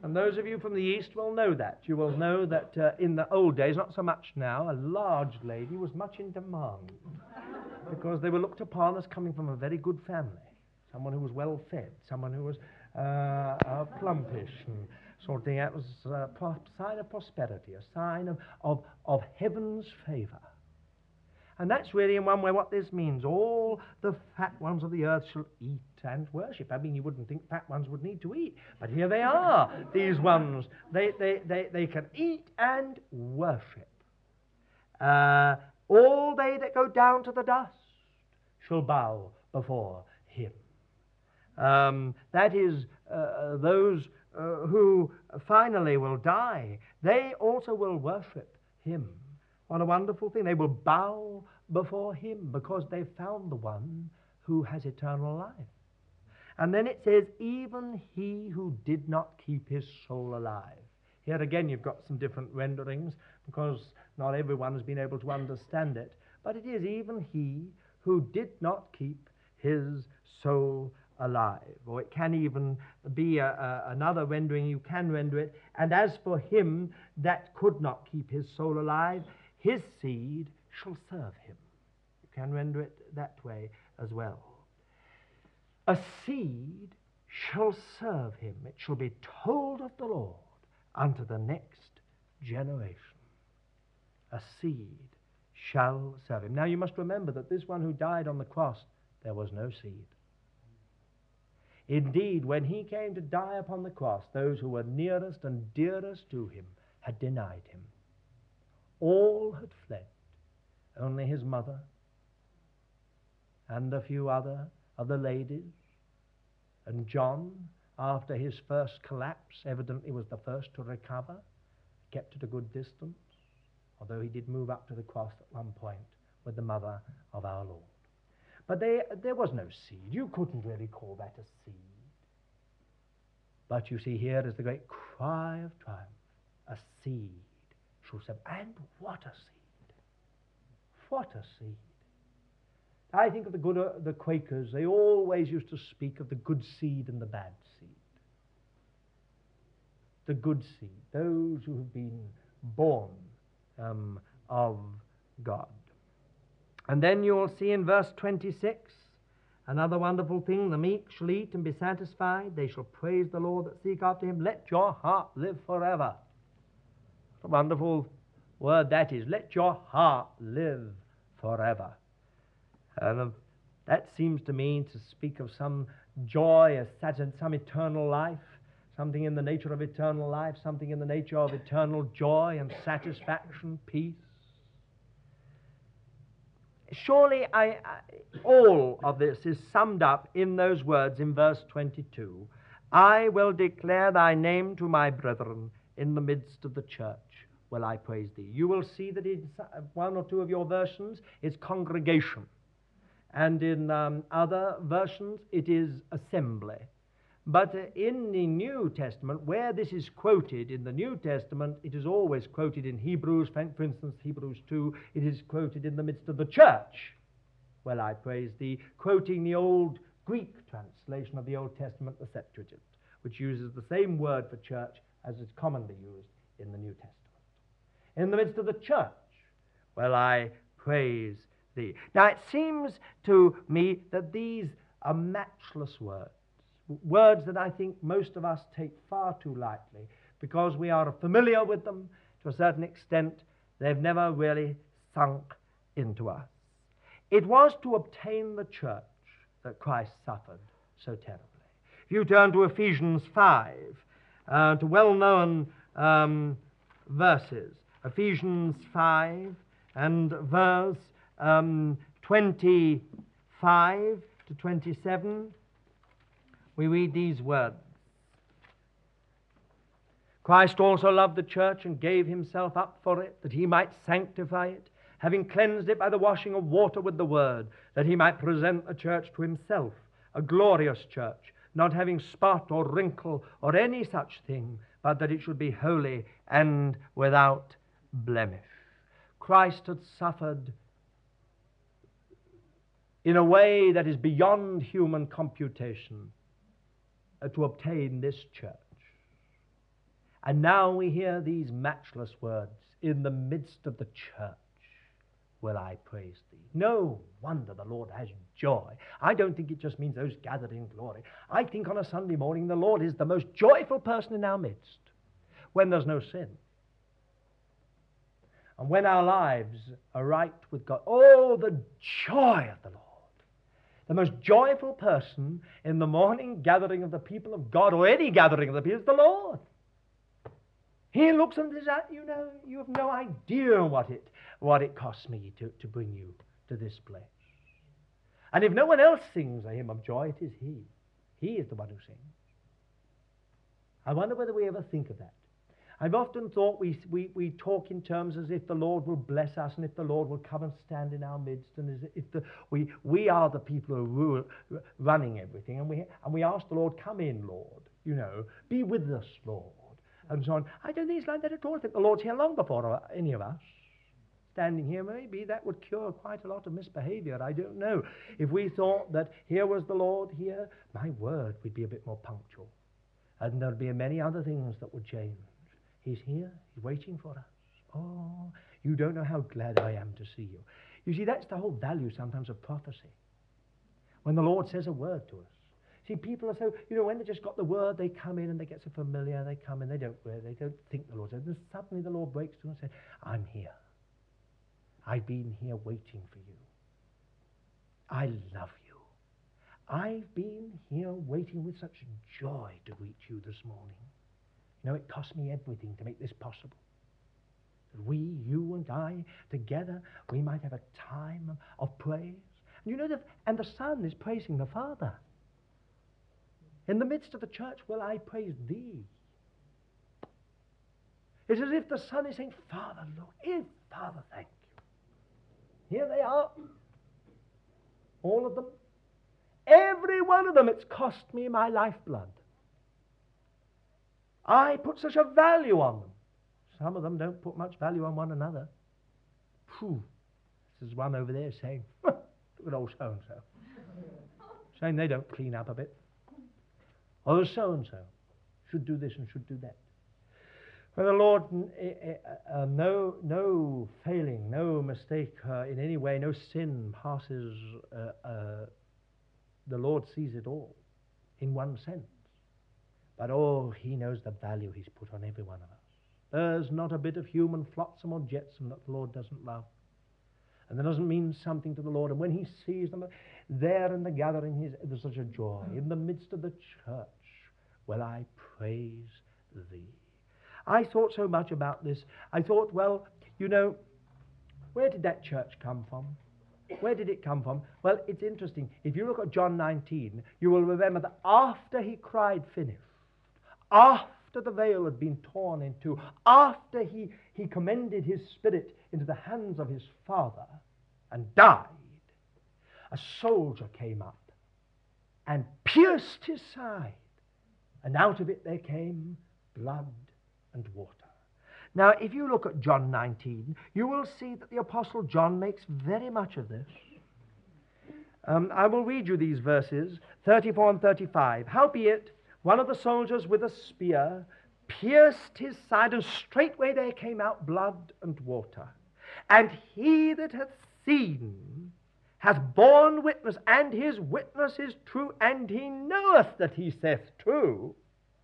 And those of you from the East will know that. You will know that uh, in the old days, not so much now, a large lady was much in demand because they were looked upon as coming from a very good family, someone who was well fed, someone who was uh, uh, plumpish and sort of thing. That was a pro- sign of prosperity, a sign of, of, of heaven's favor. And that's really, in one way, what this means. All the fat ones of the earth shall eat and worship. I mean, you wouldn't think fat ones would need to eat, but here they are, these ones. They, they, they, they can eat and worship. Uh, all they that go down to the dust shall bow before him. Um, that is, uh, those uh, who finally will die, they also will worship him. What a wonderful thing. They will bow before him because they've found the one who has eternal life. And then it says, even he who did not keep his soul alive. Here again you've got some different renderings because not everyone has been able to understand it. But it is even he who did not keep his soul alive. Or it can even be a, a, another rendering. You can render it. And as for him that could not keep his soul alive, his seed shall serve him. You can render it that way as well. A seed shall serve him. It shall be told of the Lord unto the next generation. A seed shall serve him. Now you must remember that this one who died on the cross, there was no seed. Indeed, when he came to die upon the cross, those who were nearest and dearest to him had denied him. All had fled. Only his mother and a few other of the ladies, and John, after his first collapse, evidently was the first to recover, kept at a good distance, although he did move up to the cross at one point with the mother of our Lord. But they, there was no seed. You couldn't really call that a seed. But you see, here is the great cry of triumph. A seed shall serve. And what a seed. What a seed. I think of the good, uh, the Quakers. They always used to speak of the good seed and the bad seed. The good seed, those who have been born um, of God. And then you will see in verse twenty-six, another wonderful thing, the meek shall eat and be satisfied. They shall praise the Lord that seek after him. Let your heart live forever. What a wonderful word that is. Let your heart live forever. And uh, that seems to me to speak of some joy, some eternal life, something in the nature of eternal life, something in the nature of eternal joy and satisfaction, peace. Surely I, I, all of this is summed up in those words in verse twenty-two. I will declare thy name to my brethren in the midst of the church. Will I praise thee? You will see that in one or two of your versions it's congregation. And in um, other versions, it is assembly. But uh, in the New Testament, where this is quoted in the New Testament, it is always quoted in Hebrews, for instance, Hebrews two, it is quoted in the midst of the church. Well, I praise thee, quoting the old Greek translation of the Old Testament, the Septuagint, which uses the same word for church as is commonly used in the New Testament. In the midst of the church, well, I praise thee. Now, it seems to me that these are matchless words, words that I think most of us take far too lightly because we are familiar with them to a certain extent. They've never really sunk into us. It was to obtain the church that Christ suffered so terribly. If you turn to Ephesians five, uh, to well-known um, verses, Ephesians five and verse Um, twenty-five to twenty-seven, we read these words. Christ also loved the church and gave himself up for it, that he might sanctify it, having cleansed it by the washing of water with the word, that he might present the church to himself, a glorious church, not having spot or wrinkle or any such thing, but that it should be holy and without blemish. Christ had suffered in a way that is beyond human computation uh, to obtain this church. And now we hear these matchless words, in the midst of the church will I praise thee. No wonder the Lord has joy. I don't think it just means those gathered in glory. I think on a Sunday morning the Lord is the most joyful person in our midst when there's no sin. And when our lives are right with God. Oh, the joy of the Lord. The most joyful person in the morning gathering of the people of God, or any gathering of the people, is the Lord. He looks and says, you know, you have no idea what it what it costs me to, to bring you to this place. And if no one else sings a hymn of joy, it is He. He is the one who sings. I wonder whether we ever think of that. I've often thought we, we, we talk in terms as if the Lord will bless us and if the Lord will come and stand in our midst, and as if the, we, we are the people who are rule, running everything, and we, and we ask the Lord, come in, Lord, you know, be with us, Lord, and so on. I don't think it's like that at all. I think the Lord's here long before any of us. Standing here, maybe that would cure quite a lot of misbehavior. I don't know. If we thought that here was the Lord here, my word, we'd be a bit more punctual. And there'd be many other things that would change. He's here. He's waiting for us. Oh, you don't know how glad I am to see you. You see, that's the whole value sometimes of prophecy. When the Lord says a word to us. See, people are so, you know, when they just got the word, they come in and they get so familiar. They come in, they don't, they don't think the Lord says. And suddenly the Lord breaks through and says, I'm here. I've been here waiting for you. I love you. I've been here waiting with such joy to greet you this morning. You know, it cost me everything to make this possible. That we, you and I, together, we might have a time of praise. And you know, the, and the Son is praising the Father. In the midst of the church, will I praise thee? It's as if the Son is saying, Father, look, if Father, thank you. Here they are. All of them. Every one of them, it's cost me my lifeblood. I put such a value on them. Some of them don't put much value on one another. Phew. This is one over there saying, look at old so-and-so. Saying they don't clean up a bit. Or so-and-so should do this and should do that. For the Lord, uh, uh, no, no failing, no mistake uh, in any way, no sin passes. Uh, uh, the Lord sees it all in one sense. But oh, He knows the value He's put on every one of us. There's not a bit of human flotsam or jetsam that the Lord doesn't love. And that doesn't mean something to the Lord. And when He sees them there in the gathering, he's, there's such a joy. In the midst of the church, will I praise Thee. I thought so much about this. I thought, well, you know, where did that church come from? Where did it come from? Well, it's interesting. If you look at John nineteen, you will remember that after He cried, finished, after the veil had been torn in two, after he, he commended His Spirit into the hands of His Father and died, a soldier came up and pierced His side, and out of it there came blood and water. Now, if you look at John nineteen, you will see that the Apostle John makes very much of this. Um, I will read you these verses, thirty-four and thirty-five. Howbeit, one of the soldiers with a spear pierced his side, and straightway there came out blood and water. And he that hath seen hath borne witness, and his witness is true, and he knoweth that he saith true,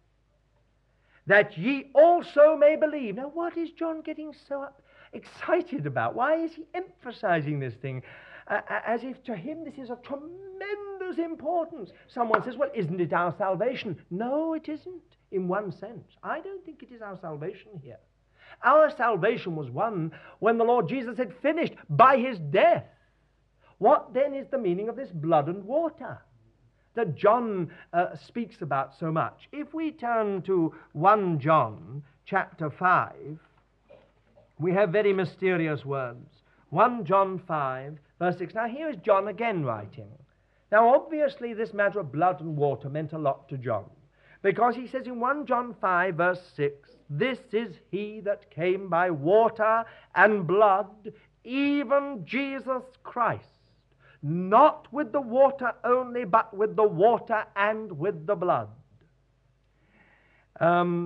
that ye also may believe. Now, what is John getting so up, excited about? Why is he emphasizing this thing? Uh, as if to him this is of tremendous importance. Someone says, well, isn't it our salvation? No, it isn't, in one sense. I don't think it is our salvation here. Our salvation was won when the Lord Jesus had finished by His death. What then is the meaning of this blood and water that John uh, speaks about so much? If we turn to First John chapter five, we have very mysterious words. First John five, verse six. Now here is John again writing. Now obviously this matter of blood and water meant a lot to John, because he says in First John five, verse six, this is He that came by water and blood, even Jesus Christ. Not with the water only, but with the water and with the blood. Um,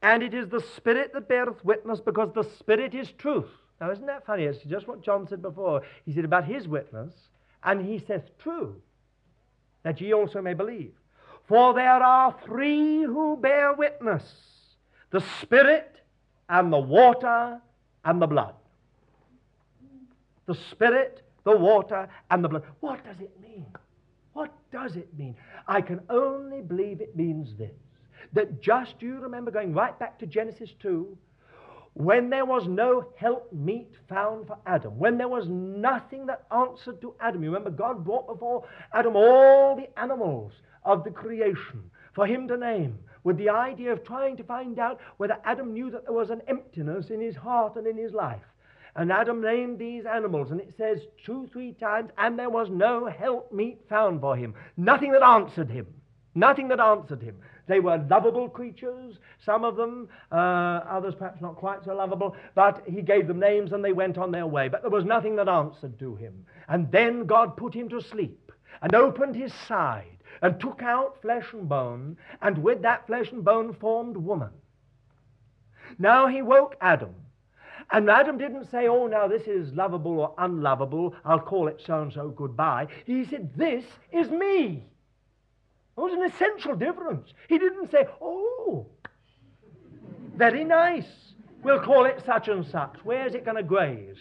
And it is the Spirit that beareth witness, because the Spirit is truth. Now, isn't that funny? It's just what John said before. He said about his witness, and he saith true, that ye also may believe. For there are three who bear witness, the Spirit and the water and the blood. The Spirit, the water, and the blood. What does it mean? What does it mean? I can only believe it means this. That just, you remember going right back to Genesis two, when there was no help meet found for Adam, when there was nothing that answered to Adam. You remember God brought before Adam all the animals of the creation for him to name, with the idea of trying to find out whether Adam knew that there was an emptiness in his heart and in his life. And Adam named these animals, and it says two, three times, and there was no help meet found for him. Nothing that answered him. Nothing that answered him. They were lovable creatures, some of them, uh, others perhaps not quite so lovable, but he gave them names and they went on their way. But there was nothing that answered to him. And then God put him to sleep and opened his side and took out flesh and bone, and with that flesh and bone formed woman. Now he woke Adam. And Adam didn't say, oh, now this is lovable or unlovable, I'll call it so-and-so, goodbye. He said, this is me. There was an essential difference. He didn't say, oh, very nice, we'll call it such and such. Where's it going to graze?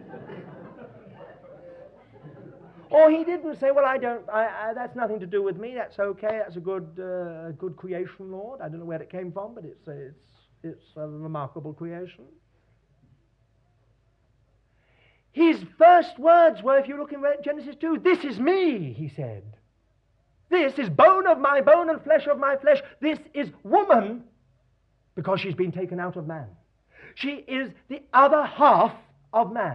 Or he didn't say, well, I don't, I, I, that's nothing to do with me, that's okay, that's a good uh, good creation, Lord. I don't know where it came from, but it's, uh, it's, it's a remarkable creation. His first words were, if you look in Genesis two, this is me, he said. This is bone of my bone and flesh of my flesh. This is woman, because she's been taken out of man. She is the other half of man.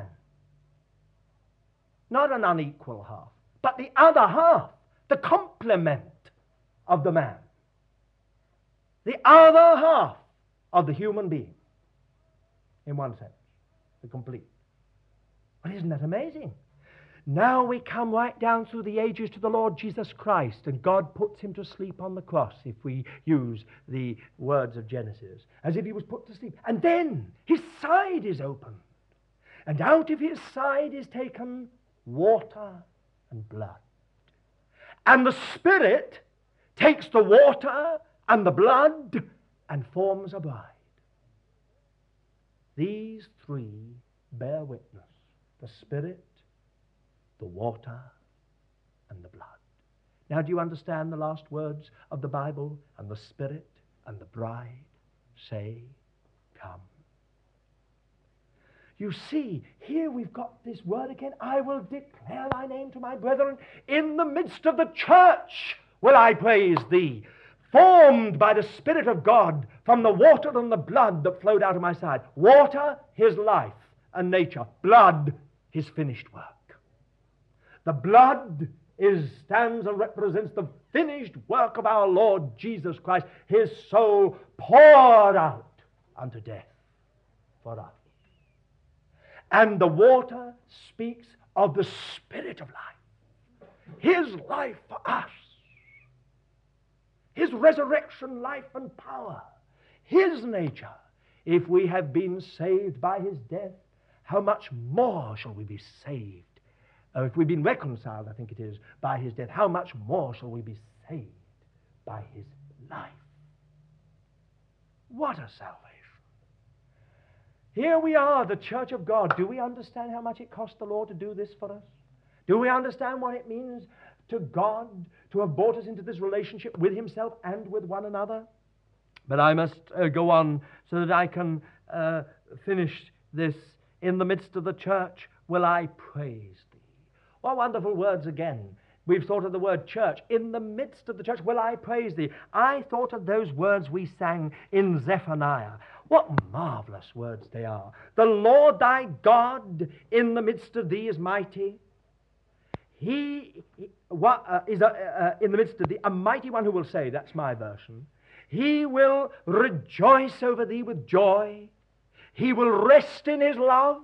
Not an unequal half, but the other half, the complement of the man. The other half of the human being, in one sense, the complete. But isn't that amazing? Now we come right down through the ages to the Lord Jesus Christ, and God puts him to sleep on the cross, if we use the words of Genesis, as if he was put to sleep. And then his side is opened, and out of his side is taken water and blood. And the Spirit takes the water and the blood and forms a bride. These three bear witness: the Spirit, the water, and the blood. Now, do you understand the last words of the Bible? And the Spirit and the bride say, come. You see, here we've got this word again. I will declare thy name to my brethren. In the midst of the church will I praise thee. Formed by the Spirit of God from the water and the blood that flowed out of my side. Water, his life and nature. Blood, his finished work. The blood is, stands and represents the finished work of our Lord Jesus Christ, his soul poured out unto death for us. And the water speaks of the Spirit of life, his life for us, his resurrection life and power, his nature. If we have been saved by his death, how much more shall we be saved? Uh, if we've been reconciled, I think it is, by his death, how much more shall we be saved by his life? What a salvation. Here we are, the church of God. Do we understand how much it cost the Lord to do this for us? Do we understand what it means to God to have brought us into this relationship with himself and with one another? But I must uh, go on so that I can uh, finish this. In the midst of the church will I praise thee. What wonderful words again. We've thought of the word church. In the midst of the church will I praise thee. I thought of those words we sang in Zephaniah. What marvelous words they are. The Lord thy God in the midst of thee is mighty. He uh, is uh, uh, in the midst of thee, a mighty one who will say, that's my version, he will rejoice over thee with joy. He will rest in his love.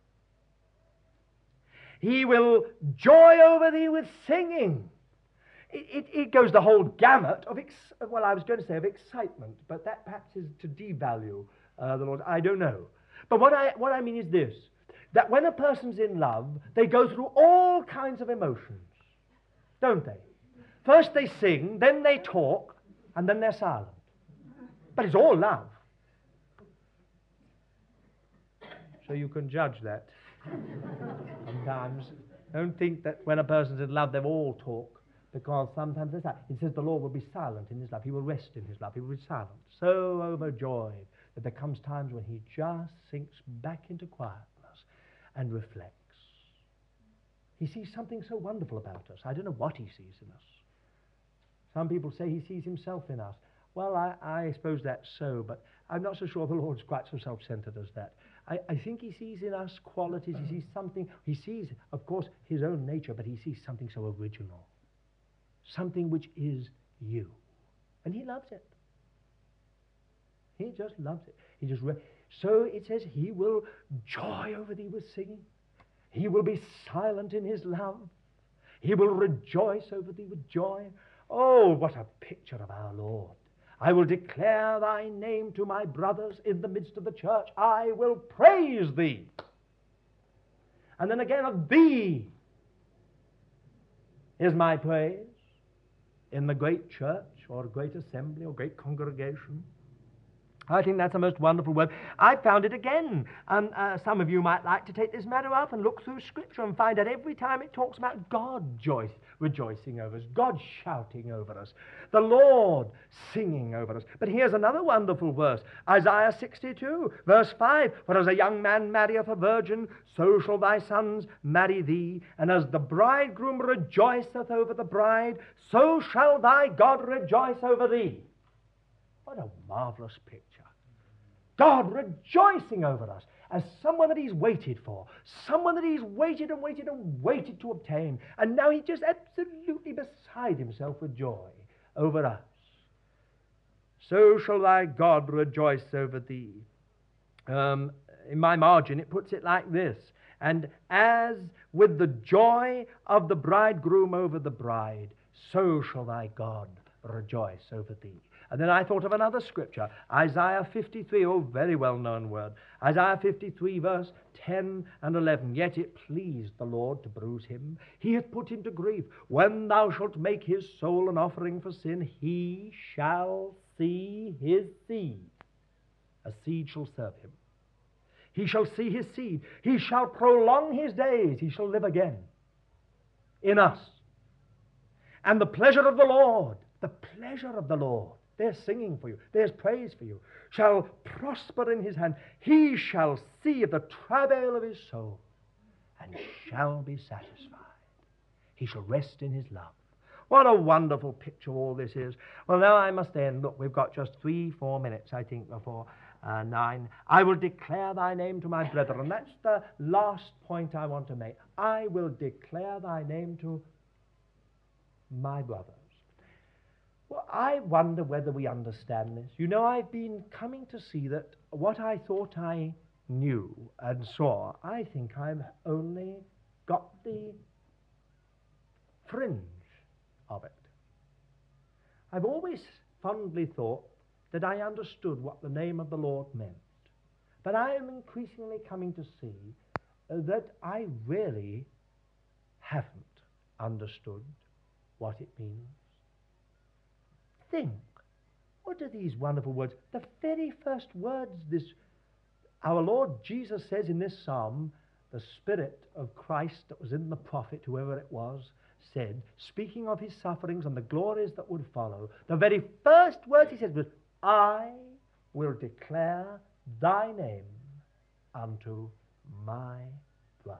He will joy over thee with singing. It, it, it goes the whole gamut of, ex well, I was going to say of excitement, but that perhaps is to devalue uh, the Lord. I don't know. But what I, what I mean is this, that when a person's in love, they go through all kinds of emotions, don't they? First they sing, then they talk, and then they're silent. But it's all love. So you can judge that sometimes. Don't think that when a person's in love, they all talk, because sometimes there's that. It says the Lord will be silent in his love. He will rest in his love. He will be silent. So overjoyed that there comes times when he just sinks back into quietness and reflects. He sees something so wonderful about us. I don't know what he sees in us. Some people say he sees himself in us. Well, I, I suppose that's so, but I'm not so sure the Lord's quite so self-centered as that. I, I think he sees in us qualities. He sees something. He sees, of course, his own nature, but he sees something so original. Something which is you. And he loves it. He just loves it. He just re- so it says he will joy over thee with singing. He will be silent in his love. He will rejoice over thee with joy. Oh, what a picture of our Lord. I will declare thy name to my brothers in the midst of the church. I will praise thee. And then again, of thee is my praise in the great church or great assembly or great congregation. I think that's a most wonderful word. I found it again. Um, uh, some of you might like to take this matter up and look through Scripture and find out every time it talks about God joy, rejoicing over us, God shouting over us, the Lord singing over us. But here's another wonderful verse, Isaiah sixty-two, verse five. For as a young man marrieth a virgin, so shall thy sons marry thee. And as the bridegroom rejoiceth over the bride, so shall thy God rejoice over thee. What a marvelous picture. God rejoicing over us as someone that he's waited for, someone that he's waited and waited and waited to obtain, and now he's just absolutely beside himself with joy over us. So shall thy God rejoice over thee. Um, in my margin it puts it like this, and as with the joy of the bridegroom over the bride, so shall thy God rejoice over thee. And then I thought of another scripture, Isaiah fifty-three, oh, very well-known word. Isaiah fifty-three, verse ten and eleven. Yet it pleased the Lord to bruise him. He hath put him to grief. When thou shalt make his soul an offering for sin, he shall see his seed. A seed shall serve him. He shall see his seed. He shall prolong his days. He shall live again in us. And the pleasure of the Lord, the pleasure of the Lord, there's singing for you, there's praise for you, shall prosper in his hand. He shall see the travail of his soul and shall be satisfied. He shall rest in his love. What a wonderful picture all this is. Well, now I must end. Look, we've got just three, four minutes, I think, before uh, nine. I will declare thy name to my brethren. That's the last point I want to make. I will declare thy name to my brothers. Well, I wonder whether we understand this. You know, I've been coming to see that what I thought I knew and saw, I think I've only got the fringe of it. I've always fondly thought that I understood what the name of the Lord meant. But I am increasingly coming to see uh, that I really haven't understood what it means. Think, what are these wonderful words? The very first words this our Lord Jesus says in this psalm, the Spirit of Christ that was in the prophet, whoever it was, said, speaking of his sufferings and the glories that would follow, the very first words he said was, I will declare thy name unto my brothers.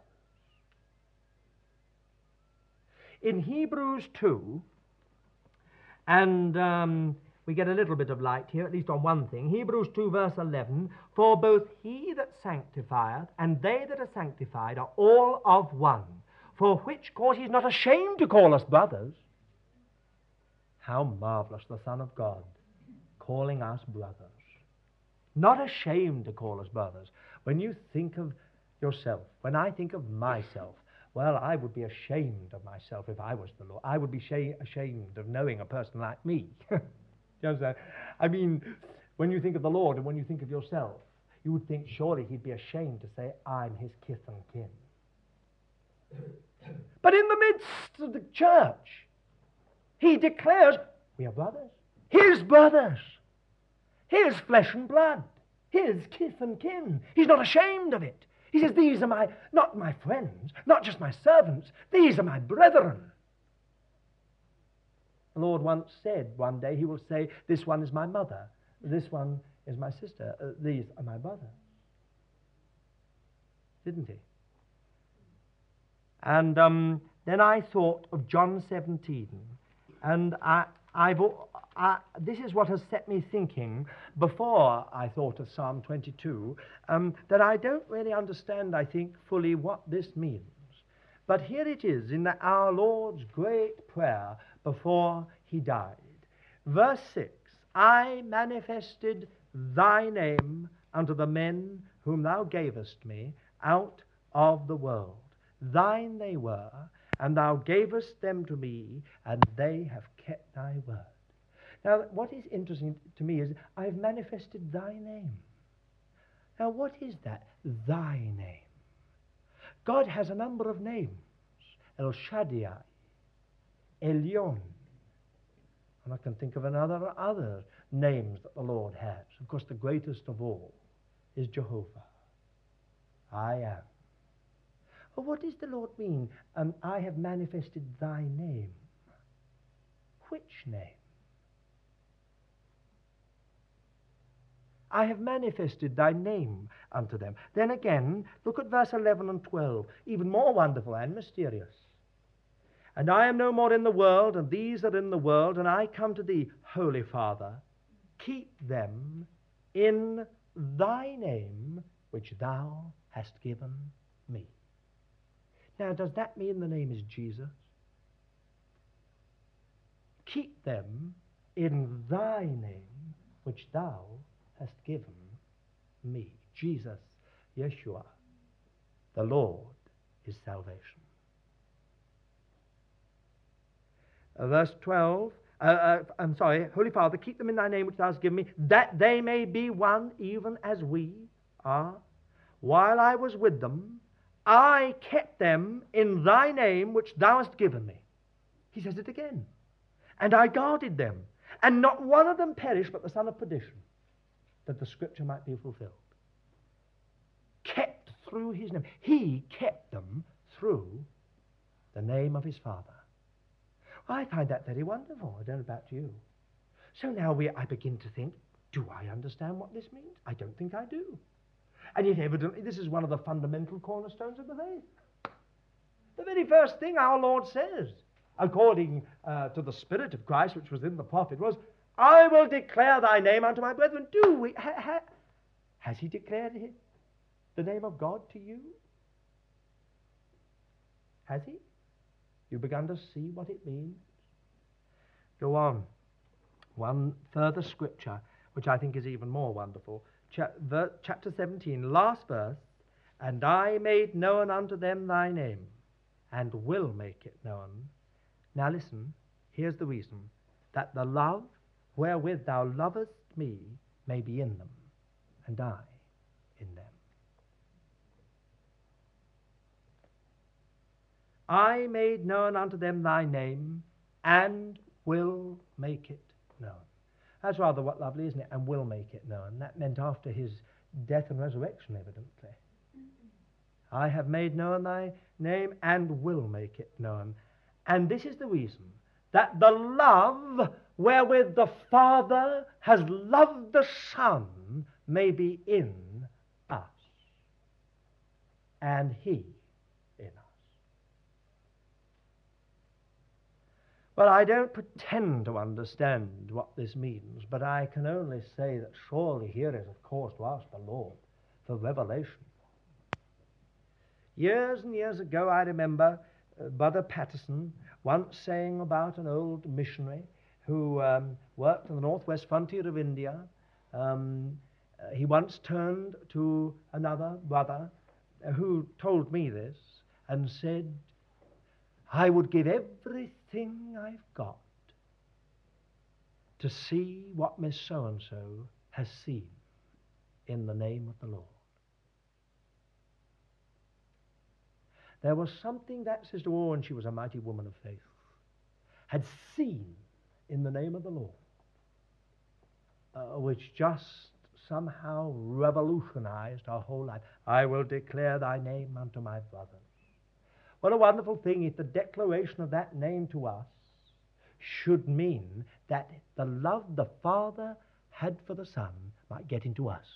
In Hebrews two, and um, we get a little bit of light here, at least on one thing. Hebrews two, verse eleven, for both he that sanctifieth and they that are sanctified are all of one, for which cause he is not ashamed to call us brothers. How marvelous, the Son of God, calling us brothers. Not ashamed to call us brothers. When you think of yourself, when I think of myself, Well, I would be ashamed of myself if I was the Lord. I would be sha- ashamed of knowing a person like me. Do you understand? I mean, when you think of the Lord and when you think of yourself, you would think surely he'd be ashamed to say, I'm his kith and kin. But in the midst of the church, he declares, we are brothers. His brothers. His flesh and blood. His kith and kin. He's not ashamed of it. He says, these are my, not my friends, not just my servants, these are my brethren. The Lord once said one day, he will say, this one is my mother, this one is my sister, uh, these are my brothers. Didn't he? And um, then I thought of John seventeen, and I, I've, I, this is what has set me thinking before I thought of Psalm twenty-two, um, that I don't really understand, I think, fully what this means. But here it is in the, our Lord's great prayer before he died. Verse six, I manifested thy name unto the men whom thou gavest me out of the world. Thine they were, and thou gavest them to me, and they have kept thy word. Now, what is interesting to me is I've manifested thy name. Now, what is that, thy name? God has a number of names. El Shaddai, Elyon. And I can think of another other names that the Lord has. Of course, the greatest of all is Jehovah. I am. Well, what does the Lord mean? Um, I have manifested thy name. Which name? I have manifested thy name unto them. Then again, look at verse eleven and twelve, even more wonderful and mysterious. And I am no more in the world, and these are in the world, and I come to thee, Holy Father. Keep them in thy name, which thou hast given me. Now, does that mean the name is Jesus? Keep them in thy name, which thou hast given me. Jesus, Yeshua, the Lord is salvation. Uh, verse twelve, uh, uh, I'm sorry, Holy Father, keep them in thy name which thou hast given me, that they may be one even as we are. While I was with them, I kept them in thy name which thou hast given me. He says it again. And I guarded them, and not one of them perished but the son of perdition, that the scripture might be fulfilled. Kept through his name. He kept them through the name of his Father. I find that very wonderful. I don't know about you. So now we, I begin to think, do I understand what this means? I don't think I do. And yet evidently this is one of the fundamental cornerstones of the faith. The very first thing our Lord says, according uh, to the Spirit of Christ, which was in the prophet, was, I will declare thy name unto my brethren. Do we? Ha, ha, has he declared his, the name of God to you? Has he? You've begun to see what it means? Go on. One further scripture, which I think is even more wonderful. Cha- ver- chapter seventeen, last verse. And I made known unto them thy name, and will make it known. Now listen, here's the reason. That the love wherewith thou lovest me may be in them, and I in them. I made known unto them thy name, and will make it known. That's rather what lovely, isn't it? And will make it known. That meant after his death and resurrection, evidently. I have made known thy name, and will make it known. And this is the reason, that the love wherewith the Father has loved the Son may be in us, and he in us. Well, I don't pretend to understand what this means, but I can only say that surely here is, of course, to ask the Lord for revelation. Years and years ago, I remember uh, Brother Patterson once saying about an old missionary who um, worked on the northwest frontier of India. Um, uh, he once turned to another brother uh, who told me this, and said, I would give everything I've got to see what Miss So-and-so has seen in the name of the Lord. There was something that Sister Warren, she was a mighty woman of faith, had seen in the name of the Lord, uh, which just somehow revolutionized her whole life. I will declare thy name unto my brothers. What a wonderful thing if the declaration of that name to us should mean that the love the Father had for the Son might get into us.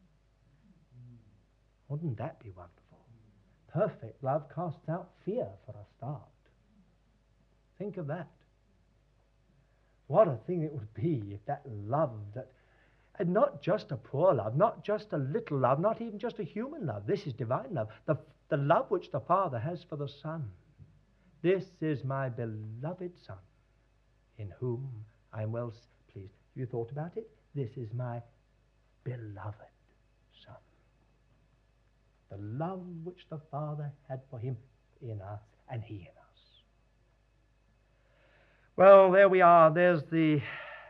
Wouldn't that be wonderful? Perfect love casts out fear for a start. Think of that. What a thing it would be if that love that, and not just a poor love, not just a little love, not even just a human love. This is divine love. The, the love which the Father has for the Son. This is my beloved Son, in whom I am well pleased. You thought about it? This is my beloved Son. The love which the Father had for him in us, and he in us. Well, there we are. There's the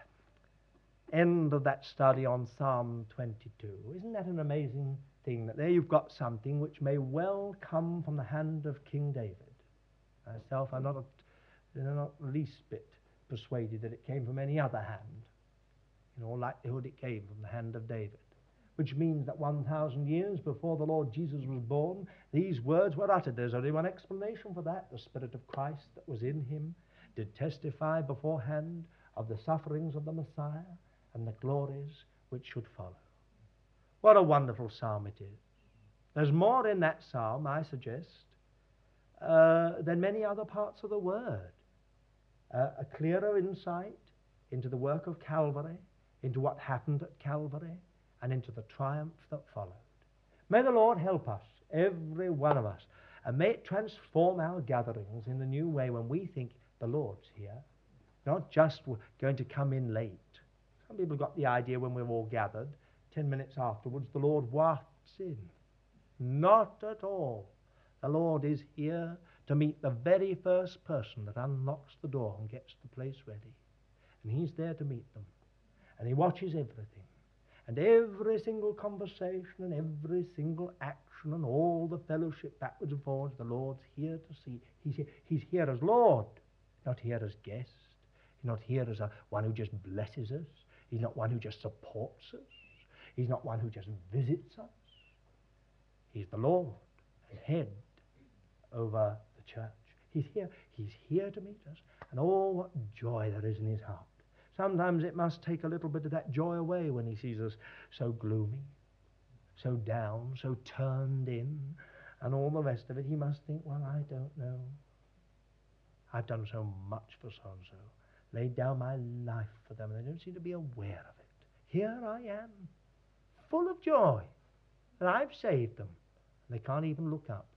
end of that study on Psalm twenty-two. Isn't that an amazing thing, that there you've got something which may well come from the hand of King David? Myself, I'm not, a, not the least bit persuaded that it came from any other hand. In all likelihood, it came from the hand of David, which means that one thousand years before the Lord Jesus was born, these words were uttered. There's only one explanation for that. The Spirit of Christ that was in him did testify beforehand of the sufferings of the Messiah and the glories which should follow. What a wonderful psalm it is. There's more in that psalm, I suggest, uh, than many other parts of the Word. Uh, a clearer insight into the work of Calvary, into what happened at Calvary, and into the triumph that followed. May the Lord help us, every one of us, and may it transform our gatherings in the new way when we think the Lord's here, not just going to come in late. Some people got the idea when we're all gathered, ten minutes afterwards, the Lord wafts in. Not at all. The Lord is here to meet the very first person that unlocks the door and gets the place ready. And he's there to meet them. And he watches everything. And every single conversation and every single action and all the fellowship backwards and forwards, the Lord's here to see. He's here, he's here as Lord, not here as guest. He's not here as a, one who just blesses us. He's not one who just supports us. He's not one who just visits us. He's the Lord and head over the church. He's here. He's here to meet us. And oh, what joy there is in his heart. Sometimes it must take a little bit of that joy away when he sees us so gloomy, so down, so turned in, and all the rest of it. He must think, well, I don't know. I've done so much for so-and-so, laid down my life for them, and they don't seem to be aware of it. Here I am, full of joy, that I've saved them, and they can't even look up.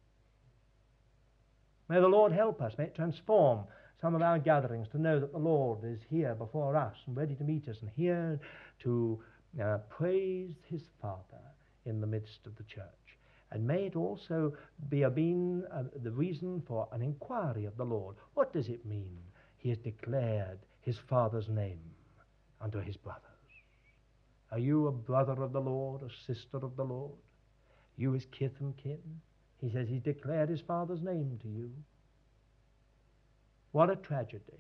May the Lord help us. May it transform some of our gatherings to know that the Lord is here before us and ready to meet us and here to uh, praise his Father in the midst of the church. And may it also be a being, uh, the reason for an inquiry of the Lord. What does it mean? He has declared his Father's name unto his brothers. Are you a brother of the Lord, a sister of the Lord? You his kith and kin? He says he's declared his Father's name to you. What a tragedy.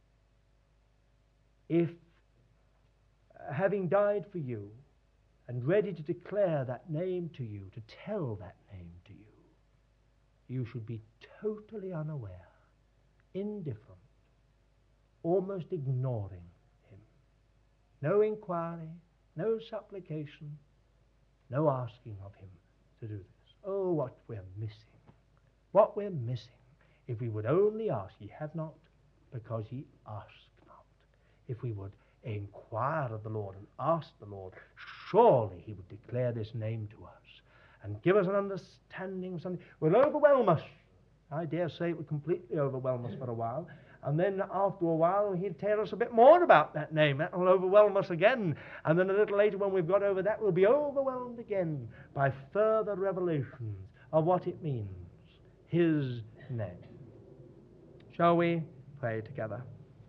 If, uh, having died for you and ready to declare that name to you, to tell that name to you, you should be totally unaware, indifferent, almost ignoring him. No inquiry, no supplication, no asking of him to do this. Oh, what we're missing. What we're missing. If we would only ask, ye have not, because ye ask not. If we would inquire of the Lord and ask the Lord, surely he would declare this name to us and give us an understanding, something will overwhelm us. I dare say it would completely overwhelm us for a while, and then after a while he'll tell us a bit more about that name. That will overwhelm us again, and then a little later when we've got over that, we'll be overwhelmed again by further revelations of what it means. his name. Shall we pray together?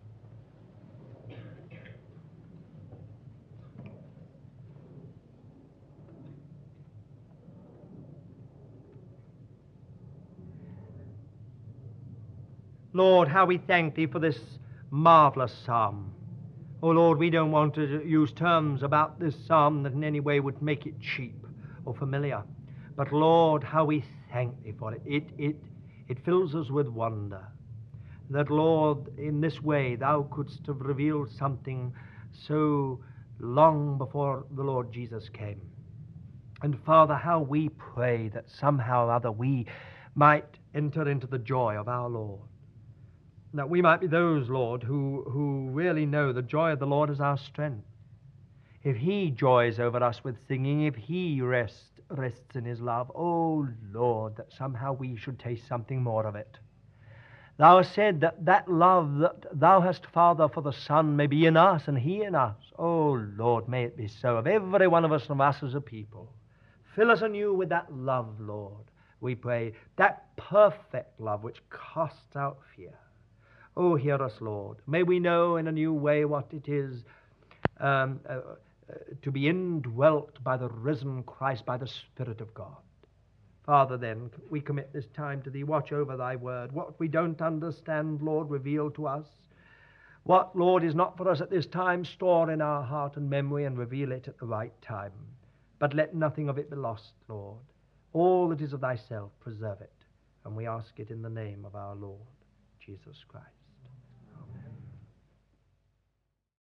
Lord, how we thank thee for this marvelous psalm. Oh Lord, we don't want to use terms about this psalm that in any way would make it cheap or familiar. But Lord, how we thank thee for it. It, it, it fills us with wonder. That, Lord, in this way thou couldst have revealed something so long before the Lord Jesus came. And Father, how we pray that somehow or other we might enter into the joy of our Lord. That we might be those, Lord, who, who really know the joy of the Lord is our strength. If he joys over us with singing, if he rests, rests in his love, oh Lord, that somehow we should taste something more of it. Thou hast said that that love that thou hast, Father, for the Son may be in us and he in us. Oh Lord, may it be so of every one of us and of us as a people. Fill us anew with that love, Lord, we pray, that perfect love which casts out fear. Oh, hear us, Lord. May we know in a new way what it is um, uh, uh, to be indwelt by the risen Christ, by the Spirit of God. Father, then, we commit this time to thee. Watch over thy word. What we don't understand, Lord, reveal to us. What, Lord, is not for us at this time, store in our heart and memory and reveal it at the right time. But let nothing of it be lost, Lord. All that is of thyself, preserve it. And we ask it in the name of our Lord, Jesus Christ.